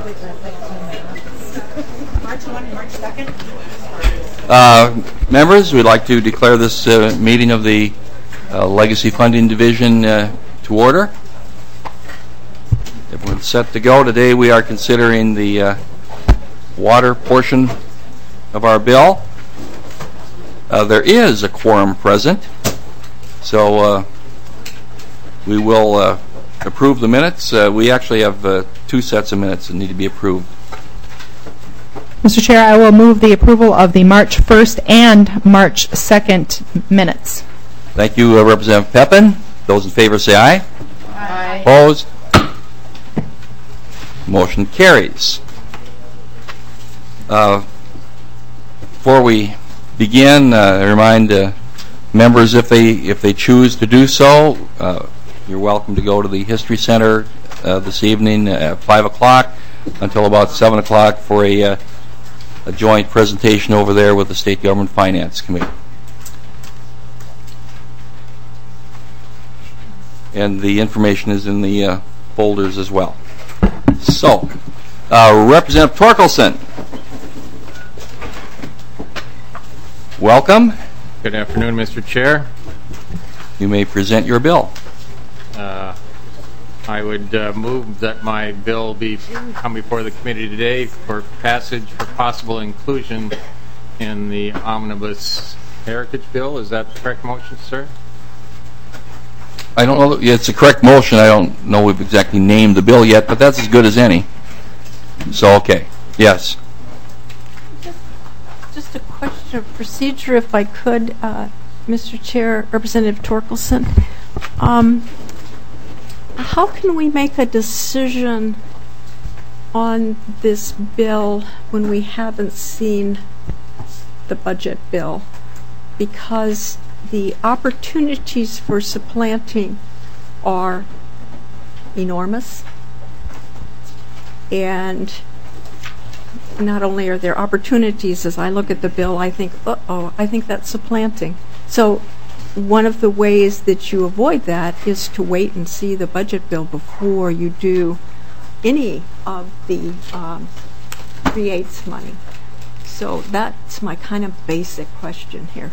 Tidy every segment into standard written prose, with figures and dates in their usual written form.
March 1, March 2nd. Members, we'd like to declare this meeting of the Legacy Funding Division to order. Everyone's set to go. Today we are considering the water portion of our bill. There is a quorum present, so we will approve the minutes. We actually have 2 sets of minutes that need to be approved. Mr. Chair, I will move the approval of the March 1st and March 2nd minutes. Thank you, Representative Pepin. Those in favor say aye. Aye. Opposed? Motion carries. Before we begin, I remind members if they choose to do so, you're welcome to go to the History Center this evening at 5 o'clock until about 7 o'clock for a joint presentation over there with the State Government Finance Committee. And the information is in the folders as well. So, Representative Torkelson. Welcome. Good afternoon, Mr. Chair. You may present your bill. I would move that my bill come before the committee today for passage for possible inclusion in the Omnibus Heritage Bill. Is that the correct motion, sir? I don't know. It's a correct motion. I don't know we've exactly named the bill yet, but that's as good as any. So, okay. Yes. Just a question of procedure, if I could, Mr. Chair, Representative Torkelson. How can we make a decision on this bill when we haven't seen the budget bill? Because the opportunities for supplanting are enormous, and not only are there opportunities, as I look at the bill, I think, I think that's supplanting. So one of the ways that you avoid that is to wait and see the budget bill before you do any of the creates money. So that's my kind of basic question here.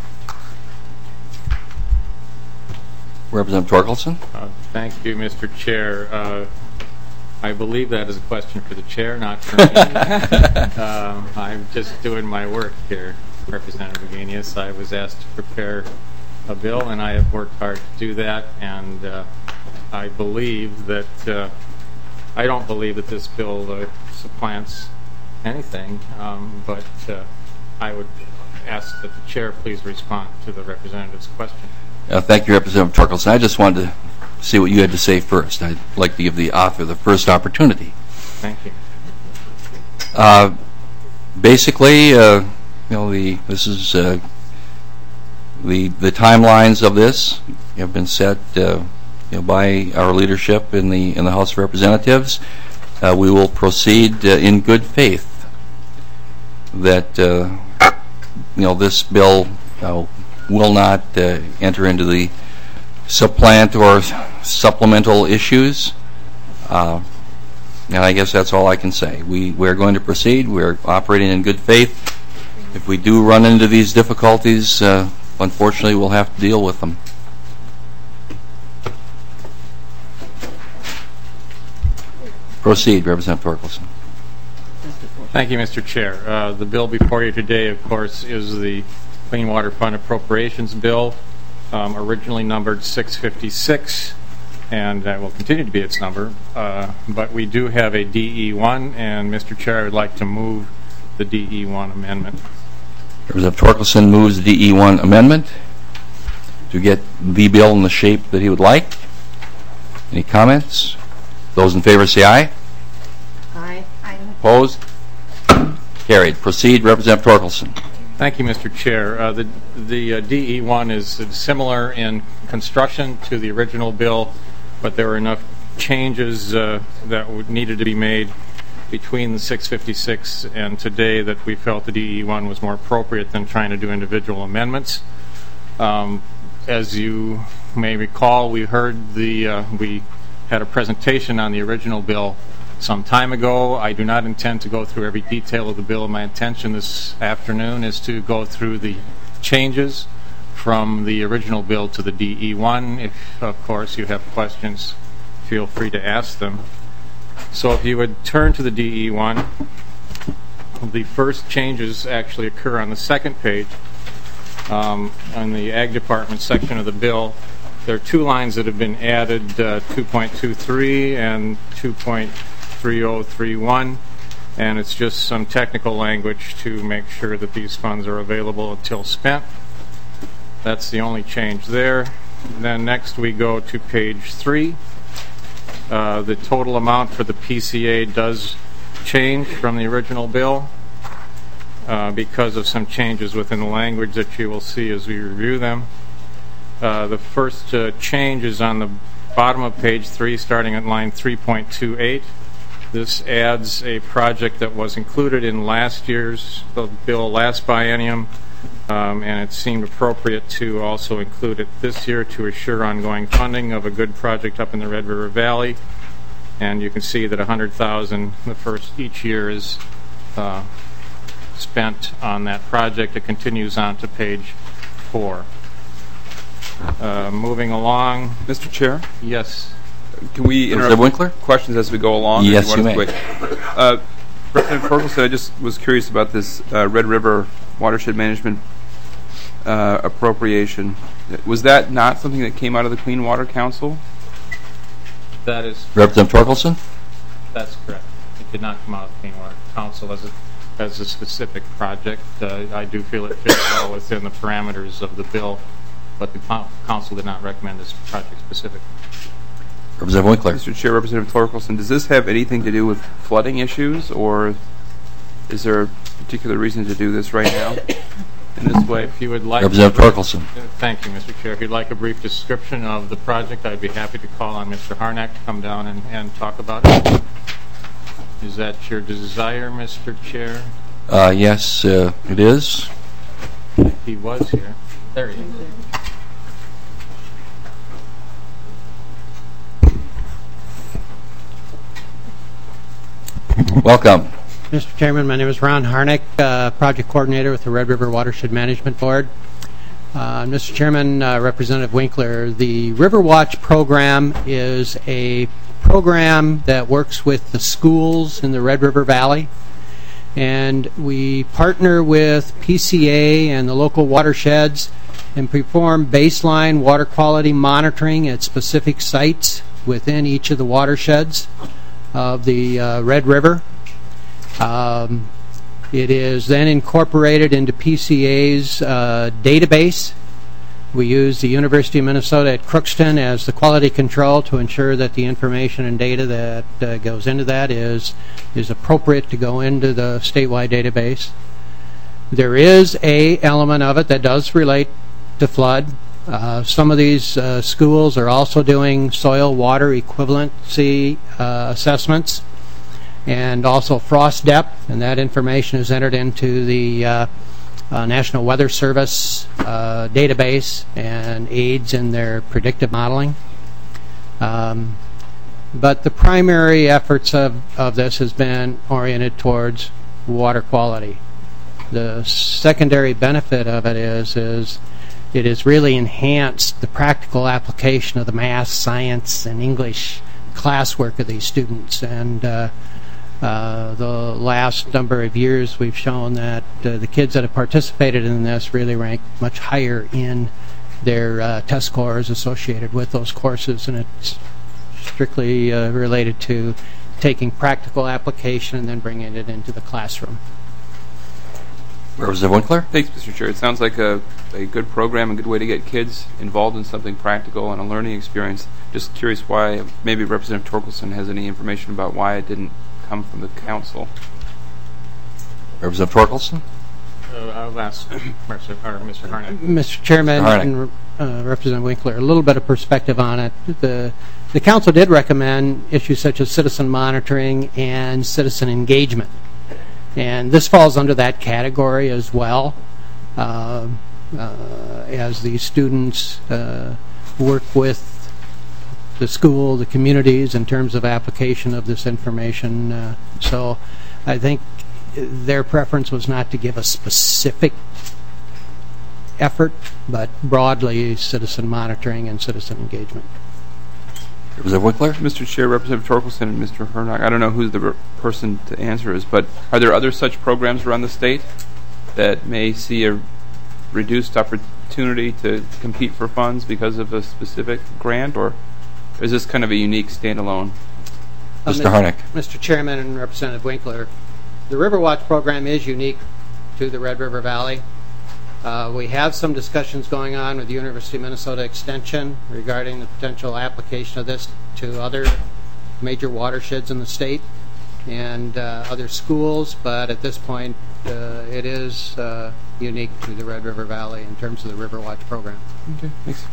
Representative Torkelson. Thank you, Mr. Chair. I believe that is a question for the chair, not for me. I'm just doing my work here, Representative Agenius. I was asked to prepare a bill, and I have worked hard to do that. And I believe that I don't believe that this bill supplants anything, but I would ask that the chair please respond to the representative's question. Thank you, Representative Torkelson. I just wanted to see what you had to say first. I'd like to give the author the first opportunity. Thank you. Basically, this is the timelines of this have been set by our leadership in the House of Representatives. We will proceed in good faith that this bill will not enter into the supplant or supplemental issues, and I guess that's all I can say. We're going to proceed. We're operating in good faith. If we do run into these difficulties, unfortunately, we'll have to deal with them. Proceed, Representative Torkelson. Thank you, Mr. Chair. The bill before you today, of course, is the Clean Water Fund Appropriations Bill, originally numbered 656, and that will continue to be its number. But we do have a DE1, and Mr. Chair, I would like to move the DE1 amendment. Representative Torkelson moves the DE1 amendment to get the bill in the shape that he would like. Any comments? Those in favor say aye. Aye. Aye. Opposed? Carried. Proceed, Representative Torkelson. Thank you, Mr. Chair. The DE1 is similar in construction to the original bill, but there were enough changes that needed to be made between the 656 and today that we felt the DE1 was more appropriate than trying to do individual amendments. As you may recall, we had a presentation on the original bill some time ago. I do not intend to go through every detail of the bill. My intention this afternoon is to go through the changes from the original bill to the DE1. If, of course, you have questions, feel free to ask them. So if you would turn to the DE1, the first changes actually occur on the second page. On the Ag Department section of the bill, there are two lines that have been added, 2.23 and 2.3031, and it's just some technical language to make sure that these funds are available until spent. That's the only change there. Then next we go to page 3. The total amount for the PCA does change from the original bill because of some changes within the language that you will see as we review them. The first change is on the bottom of page 3, starting at line 3.28. This adds a project that was included in last year's bill, last biennium, and it seemed appropriate to also include it this year to assure ongoing funding of a good project up in the Red River Valley. And you can see that $100,000 each year is spent on that project. It continues on to page 4. Moving along. Mr. Chair, Yes. can we Representative interrupt Winkler? questions as we go along? Yes, Or do you want us to wait? Representative Torkelson, I just was curious about this Red River Watershed Management appropriation. Was that not something that came out of the Clean Water Council? That's Torkelson? correct. It did not come out of the Clean Water Council as a specific project. I do feel it fits well within the parameters of the bill, but the council did not recommend this project specifically. Representative Winkler? Mr. Chair, Representative Torkelson, does this have anything to do with flooding issues, or is there a particular reason to do this right now in this way? If you would like, Representative Torkelson? Thank you, Mr. Chair. If you'd like a brief description of the project, I'd be happy to call on Mr. Harnack to come down and talk about it. Is that your desire, Mr. Chair? Yes, it is. He was here. There he is. Welcome. Mr. Chairman, my name is Ron Harnack, Project Coordinator with the Red River Watershed Management Board. Mr. Chairman, Representative Winkler, the River Watch program is a program that works with the schools in the Red River Valley, and we partner with PCA and the local watersheds and perform baseline water quality monitoring at specific sites within each of the watersheds of the Red River. It is then incorporated into PCA's database. We use the University of Minnesota at Crookston as the quality control to ensure that the information and data that goes into that is appropriate to go into the statewide database. There is a element of it that does relate to flood. Some of these schools are also doing soil water equivalency assessments and also frost depth, and that information is entered into the National Weather Service database and aids in their predictive modeling. But the primary efforts of this has been oriented towards water quality. The secondary benefit of it is it has really enhanced the practical application of the math, science, and English classwork of these students. And the last number of years we've shown that the kids that have participated in this really rank much higher in their test scores associated with those courses, and it's strictly related to taking practical application and then bringing it into the classroom. Representative Winkler? Thanks, Mr. Chair. It sounds like a good program, a good way to get kids involved in something practical and a learning experience. Just curious why, maybe Representative Torkelson has any information about why it didn't come from the council. Representative Torkelson? I'll ask Mr. Harnack. Mr. Chairman and Representative Winkler, a little bit of perspective on it. The council did recommend issues such as citizen monitoring and citizen engagement. And this falls under that category as well, as the students work with the school, the communities in terms of application of this information. So I think their preference was not to give a specific effort, but broadly citizen monitoring and citizen engagement. Representative Winkler? Mr. Chair, Representative Torkelson and Mr. Hernock, I don't know who the person to answer is, but are there other such programs around the state that may see a reduced opportunity to compete for funds because of a specific grant, or is this kind of a unique standalone? Mr. Harnack. Mr. Chairman and Representative Winkler, the Riverwatch program is unique to the Red River Valley. We have some discussions going on with the University of Minnesota Extension regarding the potential application of this to other major watersheds in the state and other schools, but at this point it is unique to the Red River Valley in terms of the Riverwatch program. Okay, thanks.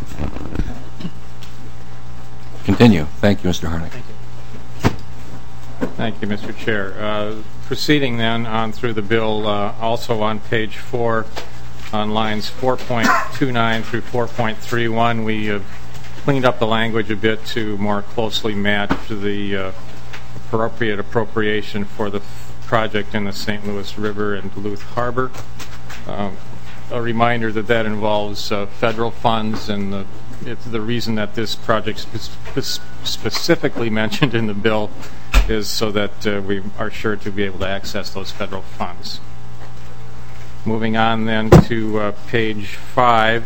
Continue. Thank you, Mr. Harnack. Thank you. Thank you, Mr. Chair. Proceeding then on through the bill, also on page 4, on lines 4.29 through 4.31, we have cleaned up the language a bit to more closely match the appropriate appropriation for the project in the St. Louis River and Duluth Harbor. A reminder that that involves federal funds, and the reason that this project is specifically mentioned in the bill is so that we are sure to be able to access those federal funds. Moving on then to page 5,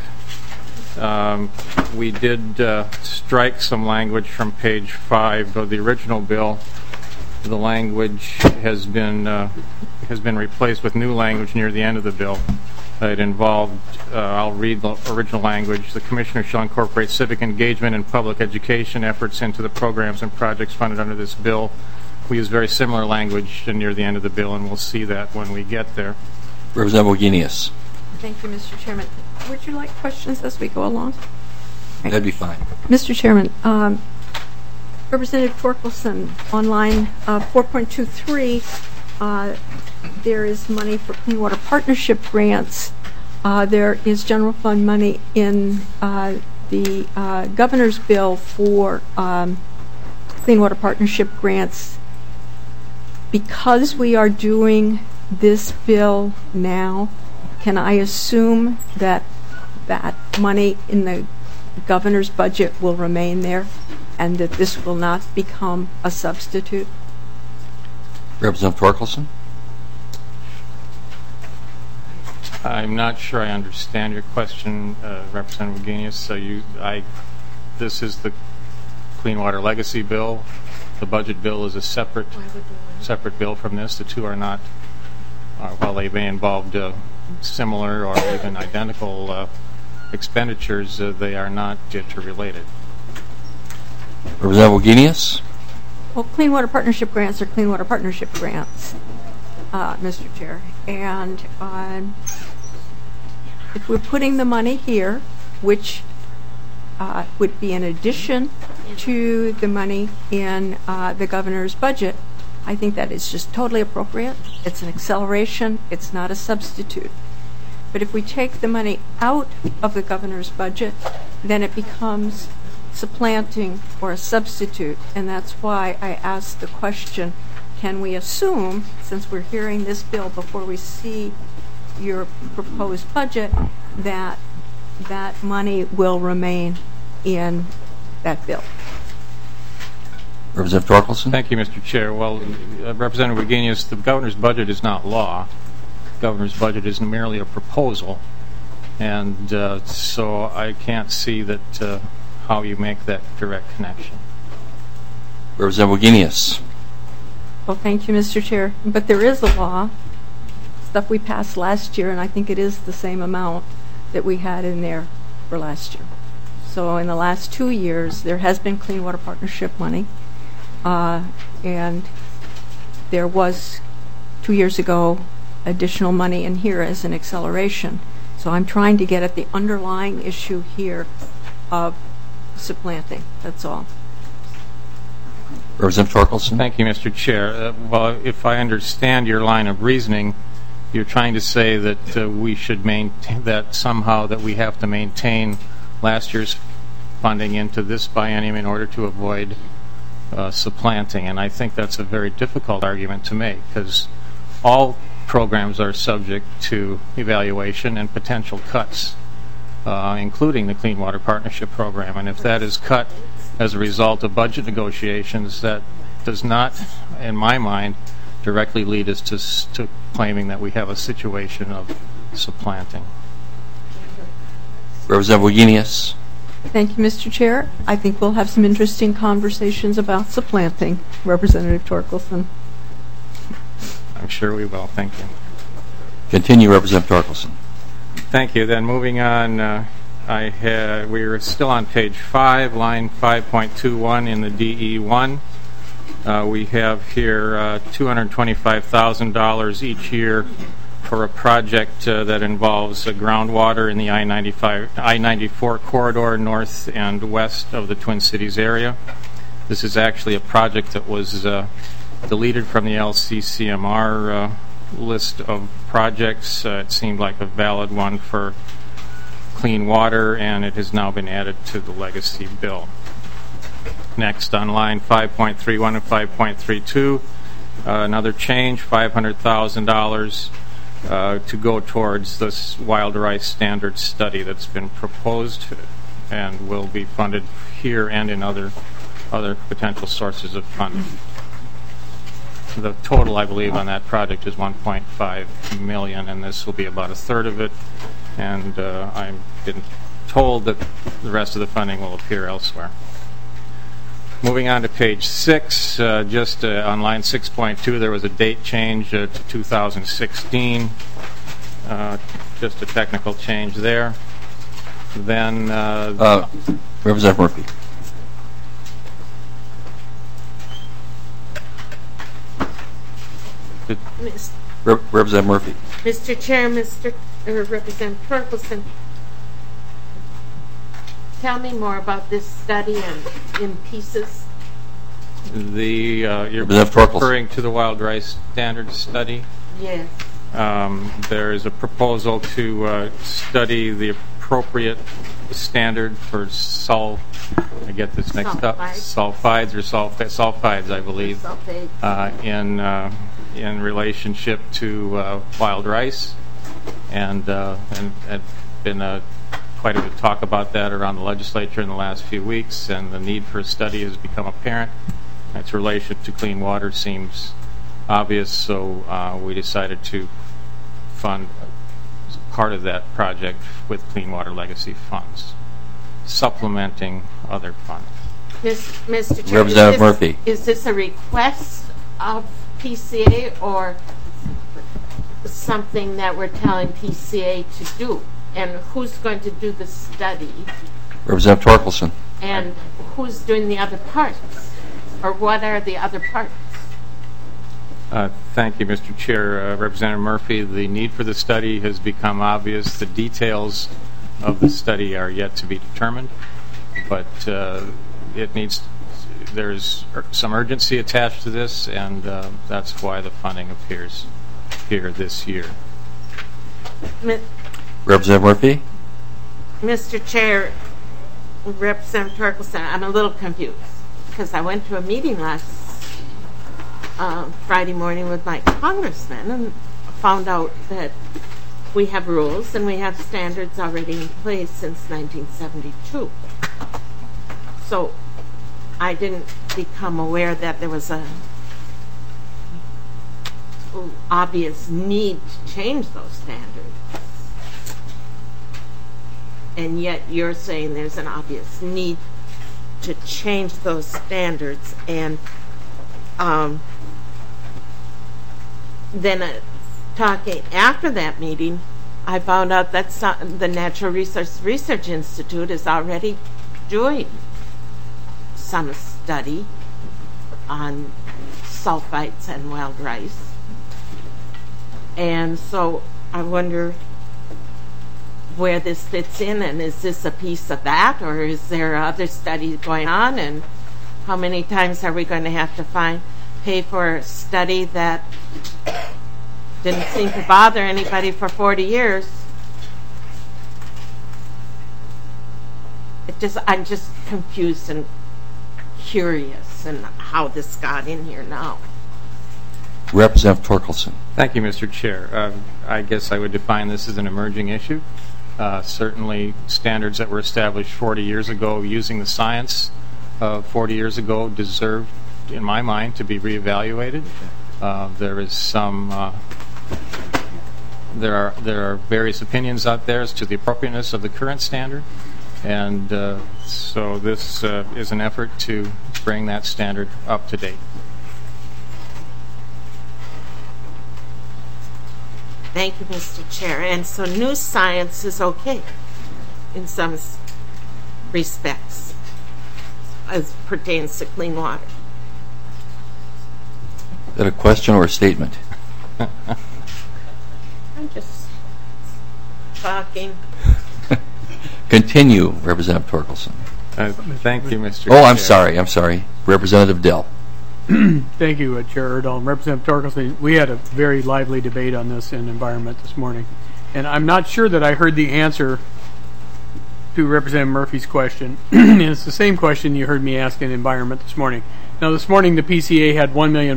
we did strike some language from page 5 of the original bill. The language has been replaced with new language near the end of the bill. It involved, I'll read the original language, the Commissioner shall incorporate civic engagement and public education efforts into the programs and projects funded under this bill. We use very similar language near the end of the bill, and we'll see that when we get there. Representative Wagenius. Thank you, Mr. Chairman. Would you like questions as we go along? That'd be fine. Mr. Chairman, Representative Torkelson, on line 4.23, there is money for Clean Water Partnership grants. There is general fund money in the governor's bill for Clean Water Partnership grants. Because we are doing this bill now, can I assume that that money in the governor's budget will remain there and that this will not become a substitute? Representative Torkelson. I'm not sure I understand your question, Representative Wagenius. So this is the Clean Water Legacy Bill. The budget bill is a separate bill from this. The two are not, while they may involve similar or even identical expenditures, they are not interrelated. Representative Wagenius. Well, Clean Water Partnership grants are Clean Water Partnership grants, Mr. Chair. And if we're putting the money here, which would be in addition to the money in the governor's budget, I think that is just totally appropriate. It's an acceleration. It's not a substitute. But if we take the money out of the governor's budget, then it becomes supplanting or a substitute. And that's why I asked the question, can we assume, since we're hearing this bill before we see your proposed budget, that that money will remain in that bill? Representative Torkelson. Thank you, Mr. Chair. Well, Representative Wagenius, the governor's budget is not law. The governor's budget is merely a proposal. And so I can't see that how you make that direct connection. Representative Wagenius. Well, thank you, Mr. Chair. But there is a law, stuff we passed last year, and I think it is the same amount that we had in there for last year. So in the last 2 years, there has been Clean Water Partnership money. And there was 2 years ago additional money in here as an acceleration. So I'm trying to get at the underlying issue here of supplanting. That's all. Representative Torkelson. Thank you, Mr. Chair. Well, if I understand your line of reasoning, you're trying to say that we should maintain that somehow that we have to maintain last year's funding into this biennium in order to avoid supplanting. And I think that's a very difficult argument to make, because all programs are subject to evaluation and potential cuts, including the Clean Water Partnership Program. And if that is cut as a result of budget negotiations, that does not, in my mind, directly lead us to claiming that we have a situation of supplanting. Representative Wagenius. Thank you, Mr. Chair. I think we'll have some interesting conversations about supplanting. Representative Torkelson. I'm sure we will. Thank you. Continue, Representative Torkelson. Thank you. Then moving on, we are still on page 5, line 5.21 in the DE1. We have here $225,000 each year for a project that involves groundwater in the I-94 corridor north and west of the Twin Cities area. This is actually a project that was deleted from the LCCMR list of projects. It seemed like a valid one for clean water, and it has now been added to the legacy bill. Next, on line 5.31 and 5.32, another change, $500,000 to go towards this wild rice standard study that's been proposed and will be funded here and in other potential sources of funding. The total, I believe, on that project is $1.5 million, and this will be about a third of it. And I've been told that the rest of the funding will appear elsewhere. Moving on to page 6, just on line 6.2, there was a date change to 2016. Just a technical change there. Then Representative Murphy. Representative Murphy. Mr. Chair, Representative Torkelson, tell me more about this study in pieces. You're referring to the wild rice standard study? Yes. There is a proposal to study the appropriate standard for I get this mixed up. Sulfides or sulfides, I believe. Sulfate. In relationship to wild rice, and been quite a bit of talk about that around the legislature in the last few weeks, and the need for a study has become apparent. Its relation to clean water seems obvious, so we decided to fund part of that project with Clean Water Legacy funds, supplementing other funds. Mr. Chair, Representative Murphy. Is this a request of PCA or something that we're telling PCA to do? And who's going to do the study? Representative Torkelson. And who's doing the other parts? Or what are the other parts? Thank you, Mr. Chair. Representative Murphy, the need for the study has become obvious. The details of the study are yet to be determined, but there's some urgency attached to this, and that's why the funding appears here this year. Representative Murphy? Mr. Chair, Representative Torkelson, I'm a little confused because I went to a meeting last Friday morning with my congressman and found out that we have rules and we have standards already in place since 1972. So I didn't become aware that there was a obvious need to change those standards. And yet you're saying there's an obvious need to change those standards. And then talking after that meeting, I found out that the Natural Resource Research Institute is already doing some study on sulfites and wild rice. And so I wonder where this fits in, and is this a piece of that, or is there other studies going on, and how many times are we going to have to pay for a study that didn't seem to bother anybody for 40 years? I'm just confused and curious and how this got in here now. Representative Torkelson. Thank you, Mr. Chair. I guess I would define this as an emerging issue. Certainly, standards that were established 40 years ago using the science 40 years ago deserve, in my mind, to be reevaluated. There is some... There are various opinions out there as to the appropriateness of the current standard, and so this is an effort to bring that standard up to date. Thank you, Mr. Chair. And so new science is okay in some respects as pertains to clean water. Is that a question or a statement? I'm just talking. Continue, Representative Torkelson. Thank you, Mr. Oh, Chair. I'm sorry. Representative Dell. Thank you, Chair Erdahl. Representative Torkelson, we had a very lively debate on this in Environment this morning, and I'm not sure that I heard the answer to Representative Murphy's question. And it's the same question you heard me ask in Environment this morning. Now, this morning the PCA had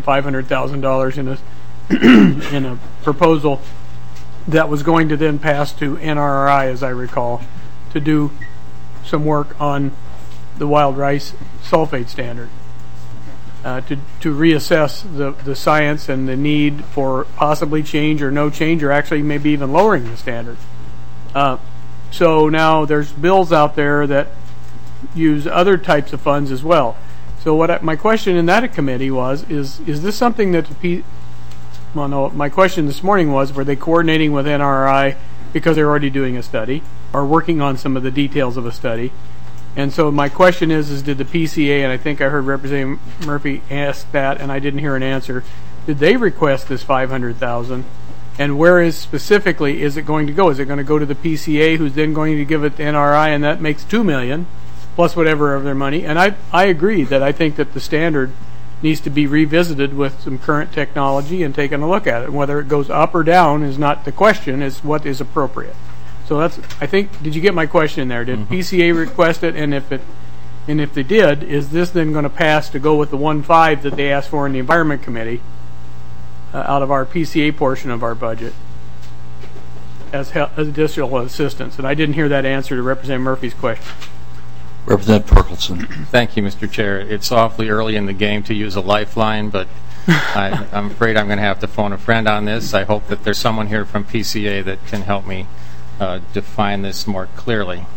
$1,500,000 in a proposal that was going to then pass to NRRI, as I recall, to do some work on the wild rice sulfate standard, to reassess the science and the need for possibly change or no change, or actually maybe even lowering the standard. So now there's bills out there that use other types of funds as well. So my question in that committee is this something that my question this morning was, were they coordinating with NRI because they're already doing a study or working on some of the details of a study? And so my question is did the PCA, and I think I heard Representative Murphy ask that, and I didn't hear an answer, did they request this $500,000? And where specifically is it going to go? Is it going to go to the PCA, who's then going to give it to NRI, and that makes $2 million, plus whatever of their money? And I agree that I think that the standard needs to be revisited with some current technology and taken a look at it. Whether it goes up or down is not the question, it's what is appropriate. So that's, I think, did you get my question there? Did PCA request it? And if they did, is this then going to pass to go with the 1.5 that they asked for in the Environment Committee out of our PCA portion of our budget as additional assistance? And I didn't hear that answer to Representative Murphy's question. Representative Torkelson. Thank you, Mr. Chair. It's awfully early in the game to use a lifeline, but I'm afraid I'm going to have to phone a friend on this. I hope that there's someone here from PCA that can help me define this more clearly.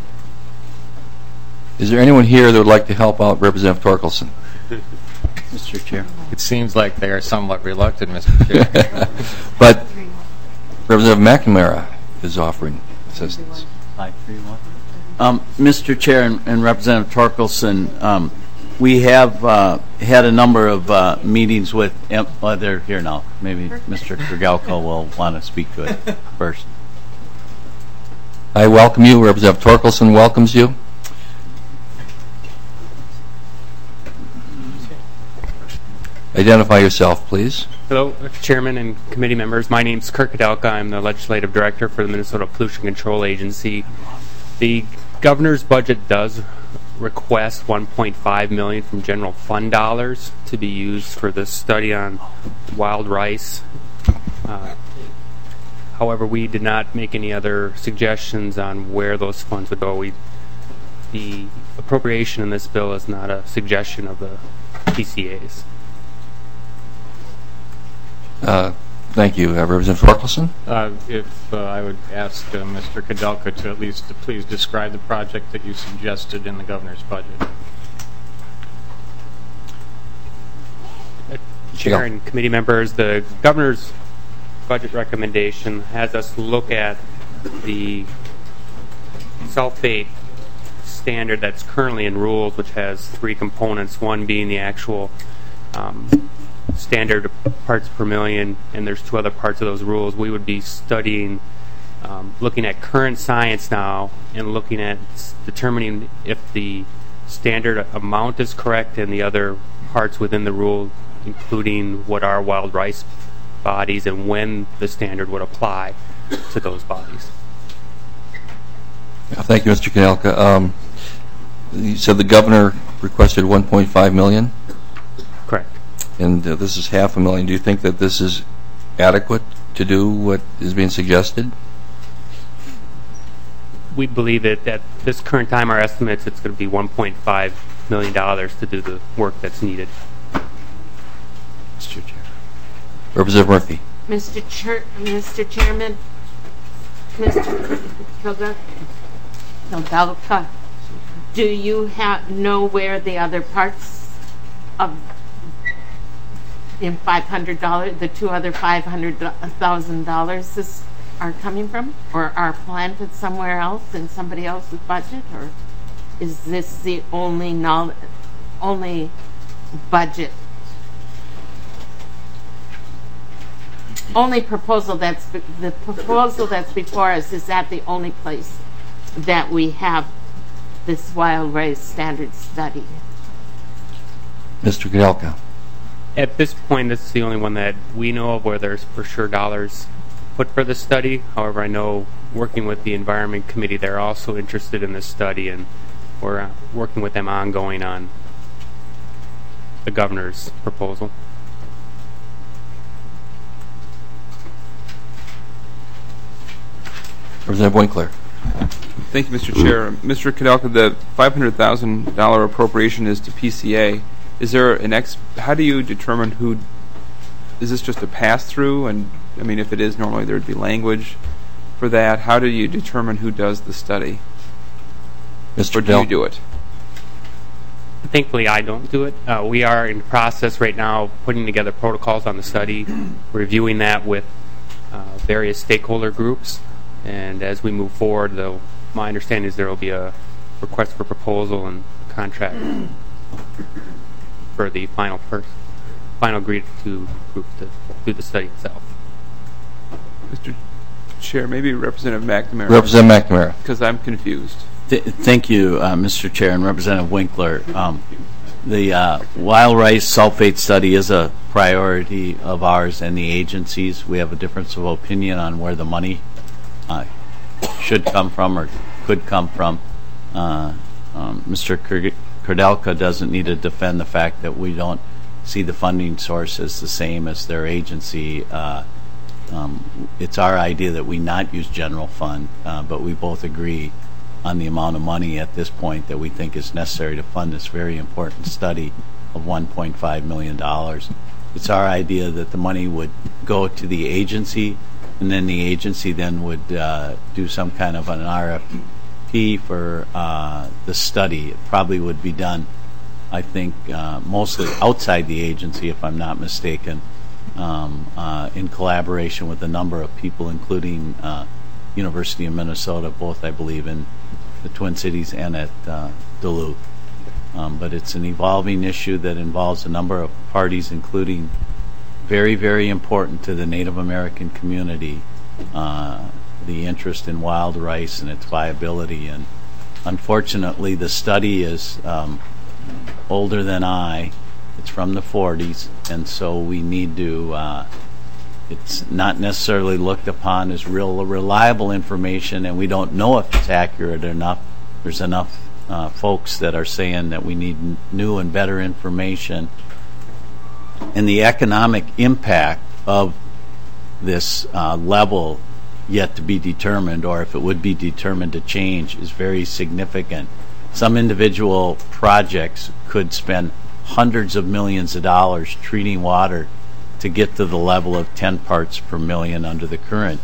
Is there anyone here that would like to help out Representative Torkelson? Mr. Chair. It seems like they are somewhat reluctant, Mr. Chair. But Representative McNamara is offering assistance. 531. Mr. Chair and Representative Torkelson, we have had a number of meetings with, they're here now. Maybe Mr. Kurgalko will want to speak to it first. I welcome you. Representative Torkelson welcomes you. Identify yourself, please. Hello, Mr. Chairman and committee members. My name is Kirk Kudelka. I'm the Legislative Director for the Minnesota Pollution Control Agency. The governor's budget does request $1.5 million from general fund dollars to be used for this study on wild rice. However, we did not make any other suggestions on where those funds would go. The appropriation in this bill is not a suggestion of the PCA's. Thank you. Representative Torkelson? If I would ask Mr. Kudelka to at least please describe the project that you suggested in the governor's budget. Chair and committee members, the governor's budget recommendation has us look at the sulfate standard that's currently in rules, which has three components, one being the actual standard parts per million, and there's two other parts of those rules. We would be studying, looking at current science now and looking at determining if the standard amount is correct and the other parts within the rule, including what are wild rice bodies and when the standard would apply to those bodies. Thank you, Mr. Kudelka. You said the governor requested $1.5 million, Correct. and this is $500,000. Do you think that this is adequate to do what is being suggested? We believe that at this current time, our estimates, it's going to be $1.5 million to do the work that's needed. Mr. Chair. Representative Murphy. Mr. Chairman, Mr. Kilgalka, do you know where the other parts of in $500, the two other $500,000 are coming from, or are planted somewhere else in somebody else's budget, or is this the only budget? Only proposal that's before us, is that the only place that we have this wild rice standard study? Mr. Kudelka. At this point, this is the only one that we know of where there's for sure dollars put for the study. However, I know working with the Environment Committee, they're also interested in this study, and we're working with them ongoing on the governor's proposal. Representative Winkler. Thank you, Mr. Chair. Mr. Kudelka, the $500,000 appropriation is to PCA. Is there how do you determine who? Is this just a pass-through? And I mean, if it is, normally there would be language for that. How do you determine who does the study? Mr. Or do you do it? Thankfully, I don't do it. We are in the process right now putting together protocols on the study, reviewing that with various stakeholder groups, and as we move forward, my understanding is there will be a request for proposal and contract for the final agreed to group to do the study itself. Mr. Chair, maybe Representative McNamara. Representative McNamara. Because I'm confused. Thank you, Mr. Chair, and Representative Winkler. The wild rice sulfate study is a priority of ours and the agencies. We have a difference of opinion on where the money should come from or could come from. Mr. Kudelka doesn't need to defend the fact that we don't see the funding source as the same as their agency. It's our idea that we not use general fund, but we both agree on the amount of money at this point that we think is necessary to fund this very important study of $1.5 million. It's our idea that the money would go to the agency, and then the agency then would do some kind of an RFP for the study. It probably would be done, I think, mostly outside the agency, if I'm not mistaken, in collaboration with a number of people, including University of Minnesota, both, I believe, in the Twin Cities and at Duluth. But it's an evolving issue that involves a number of parties, including very, very important to the Native American community, the interest in wild rice and its viability. And unfortunately, the study is older than I. It's from the 40s, and so we need to, it's not necessarily looked upon as real reliable information, and we don't know if it's accurate enough. There's enough folks that are saying that we need new and better information. And the economic impact of this level yet to be determined, or if it would be determined to change, is very significant. Some individual projects could spend hundreds of millions of dollars treating water to get to the level of 10 parts per million under the current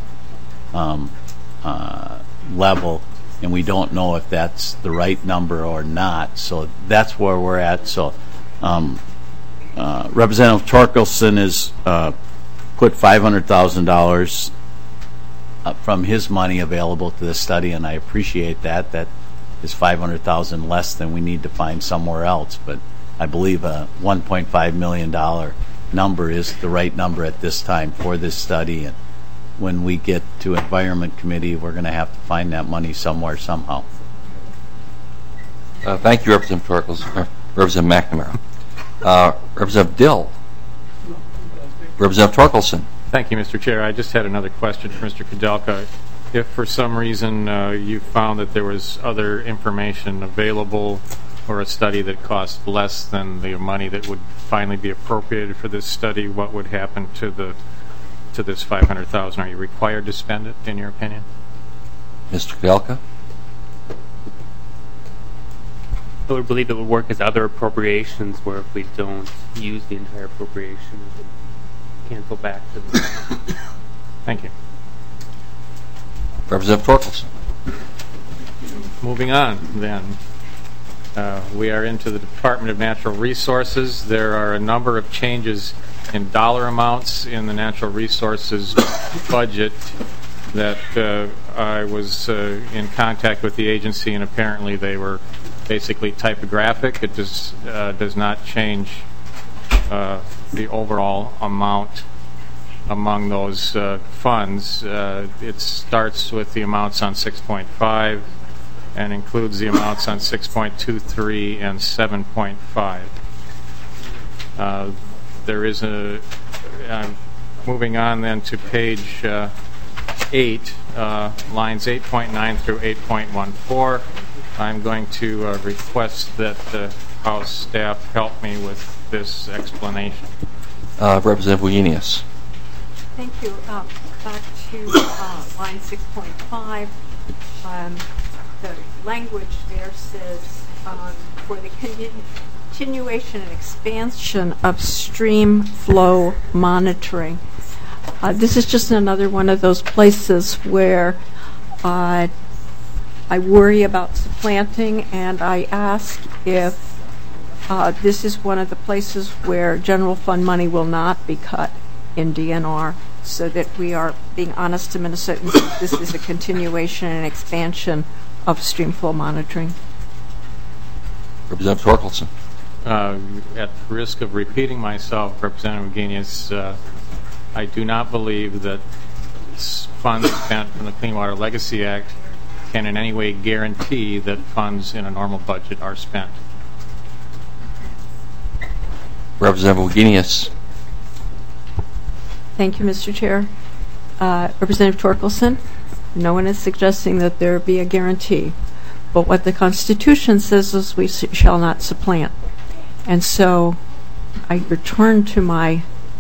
level, and we don't know if that's the right number or not. So that's where we're at. So Representative Torkelson has put $500,000 from his money available to the study, and I appreciate that. That is $500,000 less than we need to find somewhere else, but I believe a $1.5 million number is the right number at this time for this study. And when we get to Environment Committee, we're going to have to find that money somewhere, somehow. Thank you, Representative Torkelson. Representative McNamara. Representative Dill. Representative Torkelson. Thank you, Mr. Chair. I just had another question for Mr. Kudelka. if for some reason you found that there was other information available or a study that cost less than the money that would finally be appropriated for this study, what would happen to this $500,000? Are you required to spend it, in your opinion? Mr. Kudelka? I would believe it would work as other appropriations, where if we don't use the entire appropriation, it would cancel back to the... Thank you. Representative Torkelson. Moving on, then. We are into the Department of Natural Resources. There are a number of changes in dollar amounts in the natural resources budget that I was in contact with the agency, and apparently they were basically typographic. It does not change the overall amount among those funds. It starts with the amounts on 6.5 and includes the amounts on 6.23 and 7.5. There is a... moving on then to page 8, lines 8.9 through 8.14. I'm going to request that the House staff help me with this explanation. Representative Wagenius. Thank you. Back to line 6.5. The language there says for the continuation and expansion of stream flow monitoring. This is just another one of those places where I worry about supplanting, and I ask if this is one of the places where general fund money will not be cut in DNR, so that we are being honest to Minnesotans that this is a continuation and expansion of stream flow monitoring. Representative Torkelson. At the risk of repeating myself, Representative Wagenius, I do not believe that funds spent from the Clean Water Legacy Act can in any way guarantee that funds in a normal budget are spent. Representative Wagenius. Thank you, Mr. Chair. Representative Torkelson, no one is suggesting that there be a guarantee, but what the Constitution says is we shall not supplant. And so I return to my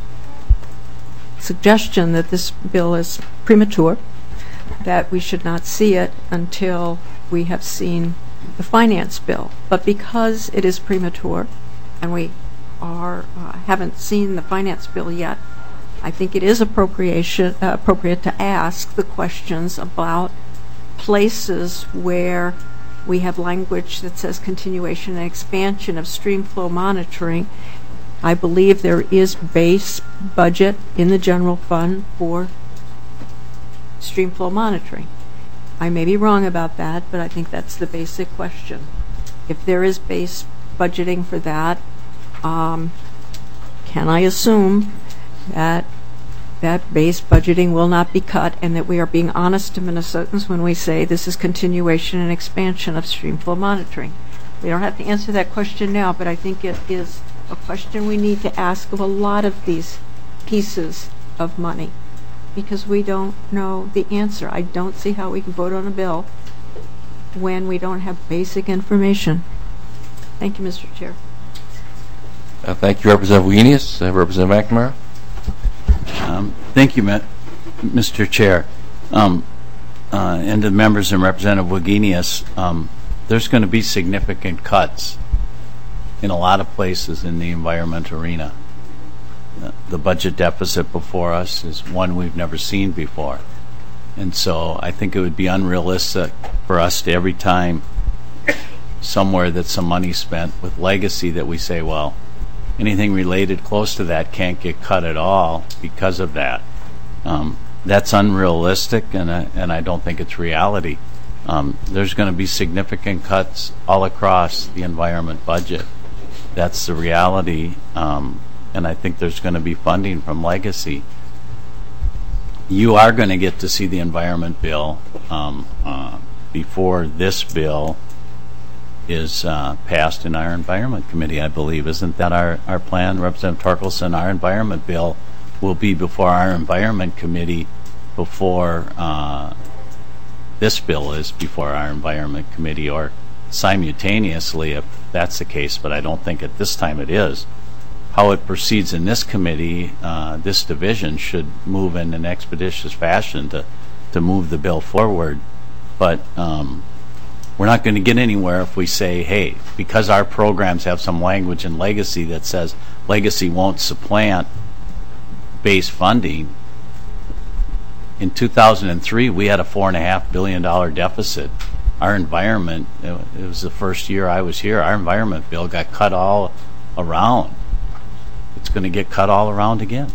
suggestion that this bill is premature, that we should not see it until we have seen the finance bill. But because it is premature and we haven't seen the finance bill yet, I think it is appropriate to ask the questions about places where we have language that says continuation and expansion of stream flow monitoring. I believe there is base budget in the general fund for stream flow monitoring. I may be wrong about that, but I think that's the basic question. If there is base budgeting for that, can I assume that base budgeting will not be cut, and that we are being honest to Minnesotans when we say this is continuation and expansion of stream flow monitoring? We don't have to answer that question now, but I think it is a question we need to ask of a lot of these pieces of money, because we don't know the answer. I don't see how we can vote on a bill when we don't have basic information. Thank you, Mr. Chair. Thank you, Representative Wagenius. Representative McNamara. Thank you, Mr. Chair. And the members and Representative Wagenius, there's going to be significant cuts in a lot of places in the environment arena. The budget deficit before us is one we've never seen before. And so I think it would be unrealistic for us to, every time somewhere that's some money spent with legacy, that we say, well, anything related close to that can't get cut at all because of that. That's unrealistic, and I don't think it's reality. There's going to be significant cuts all across the environment budget. That's the reality, and I think there's going to be funding from legacy. You are going to get to see the environment bill before this bill is passed in our Environment Committee, I believe. Isn't that our plan, Representative Torkelson? Our environment bill will be before our Environment Committee before this bill is before our Environment Committee, or simultaneously if that's the case, but I don't think at this time it is. How it proceeds in this committee, this division should move in an expeditious fashion to move the bill forward. But we're not going to get anywhere if we say, hey, because our programs have some language in Legacy that says Legacy won't supplant base funding. In 2003, we had a $4.5 billion deficit. Our environment, it was the first year I was here, our environment bill got cut all around. It's going to get cut all around again.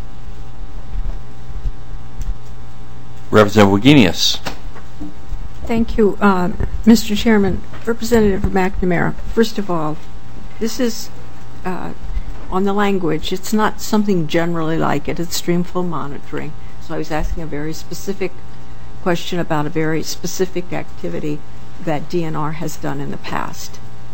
Representative Wagenius. Thank you, Mr. Chairman. Representative McNamara, first of all, this is on the language. It's not something generally like it. It's streamflow monitoring. So I was asking a very specific question about a very specific activity that DNR has done in the past.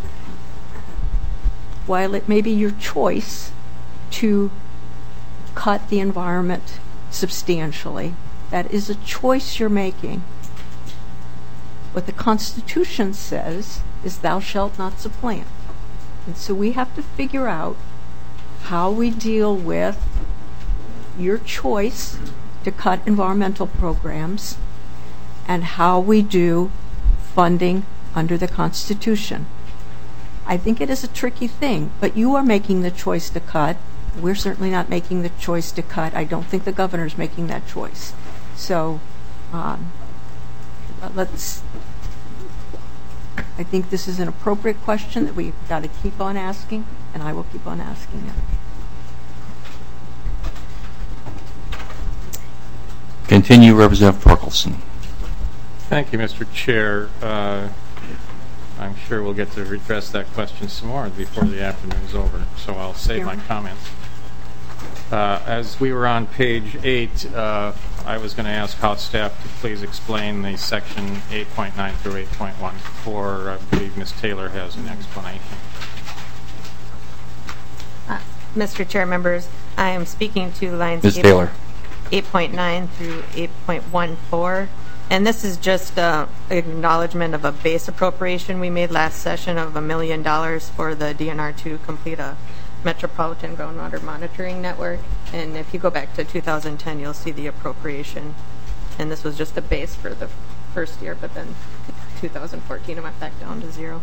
While it may be your choice to cut the environment substantially, that is a choice you're making. What the Constitution says is thou shalt not supplant. And so we have to figure out how we deal with your choice to cut environmental programs and how we do funding under the Constitution. I think it is a tricky thing, but you are making the choice to cut. We're certainly not making the choice to cut. I don't think the governor's making that choice. So I think this is an appropriate question that we've got to keep on asking, and I will keep on asking it. Continue, Representative Torkelson. Thank you, Mr. Chair. I'm sure we'll get to address that question some more before the afternoon is over, so I'll save my comments. As we were on page 8, I was going to ask House staff to please explain the section 8.9 through 8.14. I believe Ms. Taylor has an explanation. Mr. Chair, members, I am speaking to lines Ms. Taylor. 8.9 through 8.14. And this is just an acknowledgement of a base appropriation we made last session of $1 million for the DNR to complete a metropolitan groundwater monitoring network. And if you go back to 2010, you'll see the appropriation. And this was just a base for the first year, but then 2014 it went back down to 0.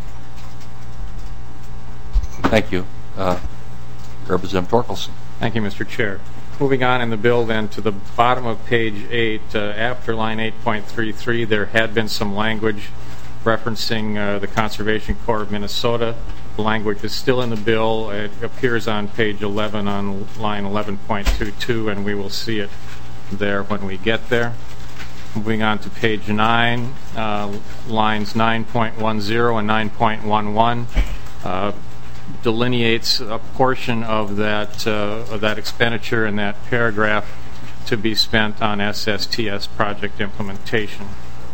Thank you. Representative Torkelson. Thank you, Mr. Chair. Moving on in the bill then to the bottom of page 8, after line 8.33, there had been some language referencing the Conservation Corps of Minnesota. The language is still in the bill. It appears on page 11 on line 11.22, and we will see it there when we get there. Moving on to page 9, lines 9.10 and 9.11. Delineates a portion of that expenditure in that paragraph to be spent on SSTS project implementation.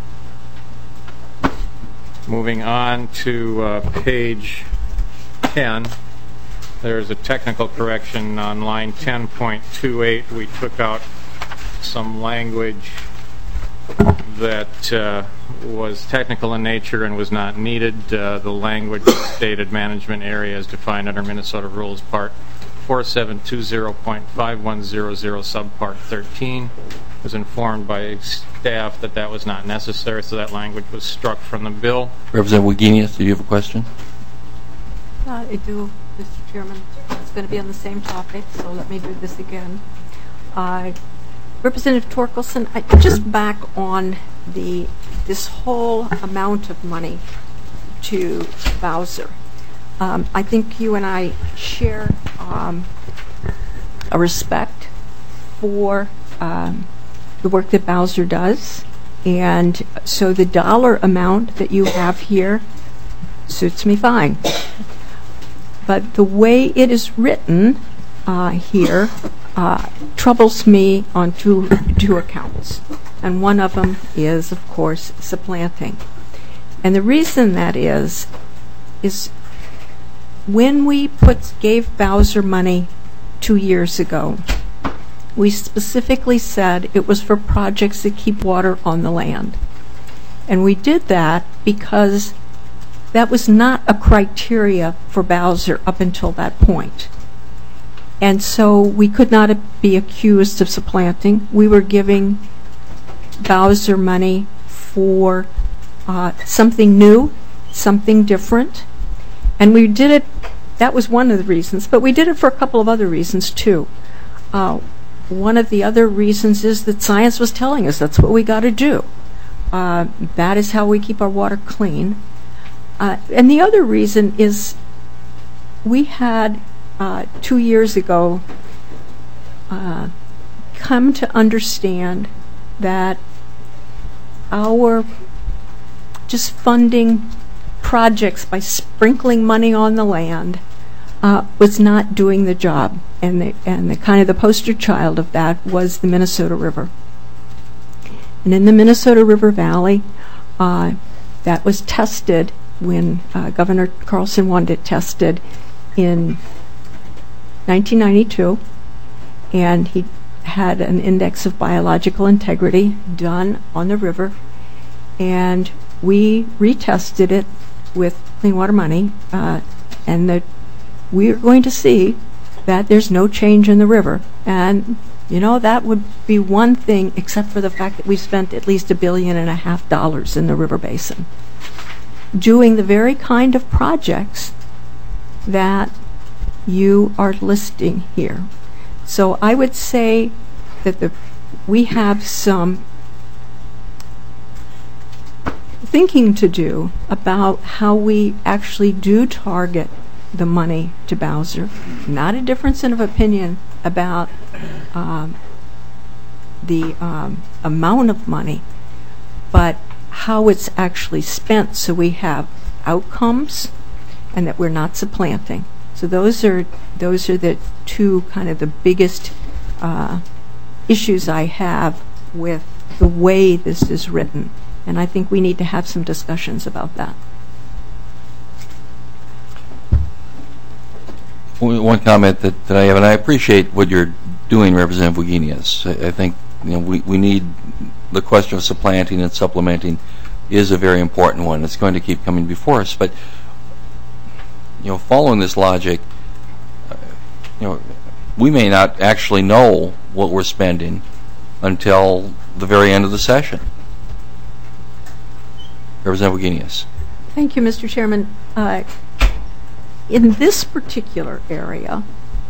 Moving on to page 10, there's a technical correction on line 10.28. We took out some language that was technical in nature and was not needed. The language stated management area is defined under Minnesota Rules Part 4720.5100 subpart 13. Was informed by staff that that was not necessary, so that language was struck from the bill. Representative Wagenius, do you have a question? I do, Mr. Chairman. It's going to be on the same topic, so let me do this again. Representative Torkelson, just back on this whole amount of money to Bowser. I think you and I share a respect for the work that Bowser does, and so the dollar amount that you have here suits me fine. But the way it is written here troubles me on two accounts, and one of them is, of course, supplanting. And the reason that is when we gave Bowser money 2 years ago, we specifically said it was for projects that keep water on the land. And we did that because that was not a criteria for Bowser up until that point. And so we could not be accused of supplanting. We were giving Bowser money for something new, something different. And we did it, that was one of the reasons, but we did it for a couple of other reasons too. One of the other reasons is that science was telling us that's what we got to do. That is how we keep our water clean. And the other reason is we had 2 years ago come to understand that our just funding projects by sprinkling money on the land was not doing the job. And the kind of the poster child of that was the Minnesota River. And in the Minnesota River Valley, that was tested when Governor Carlson wanted it tested in 1992, and he had an index of biological integrity done on the river, and we retested it with clean water money, and we're going to see that there's no change in the river. And you know, that would be one thing, except for the fact that we spent at least $1.5 billion in the river basin doing the very kind of projects that you are listing here. So I would say that we have some thinking to do about how we actually do target the money to Bowser. Not a difference of opinion about the amount of money, but how it's actually spent, so we have outcomes and that we're not supplanting. So those are the two kind of the biggest issues I have with the way this is written, and I think we need to have some discussions about that. One comment that I have, and I appreciate what you're doing, Representative Wagenius. I think we need the question of supplanting and supplementing is a very important one. It's going to keep coming before us, but following this logic, we may not actually know what we're spending until the very end of the session. Representative Wagenius. Thank you, Mr. Chairman. In this particular area,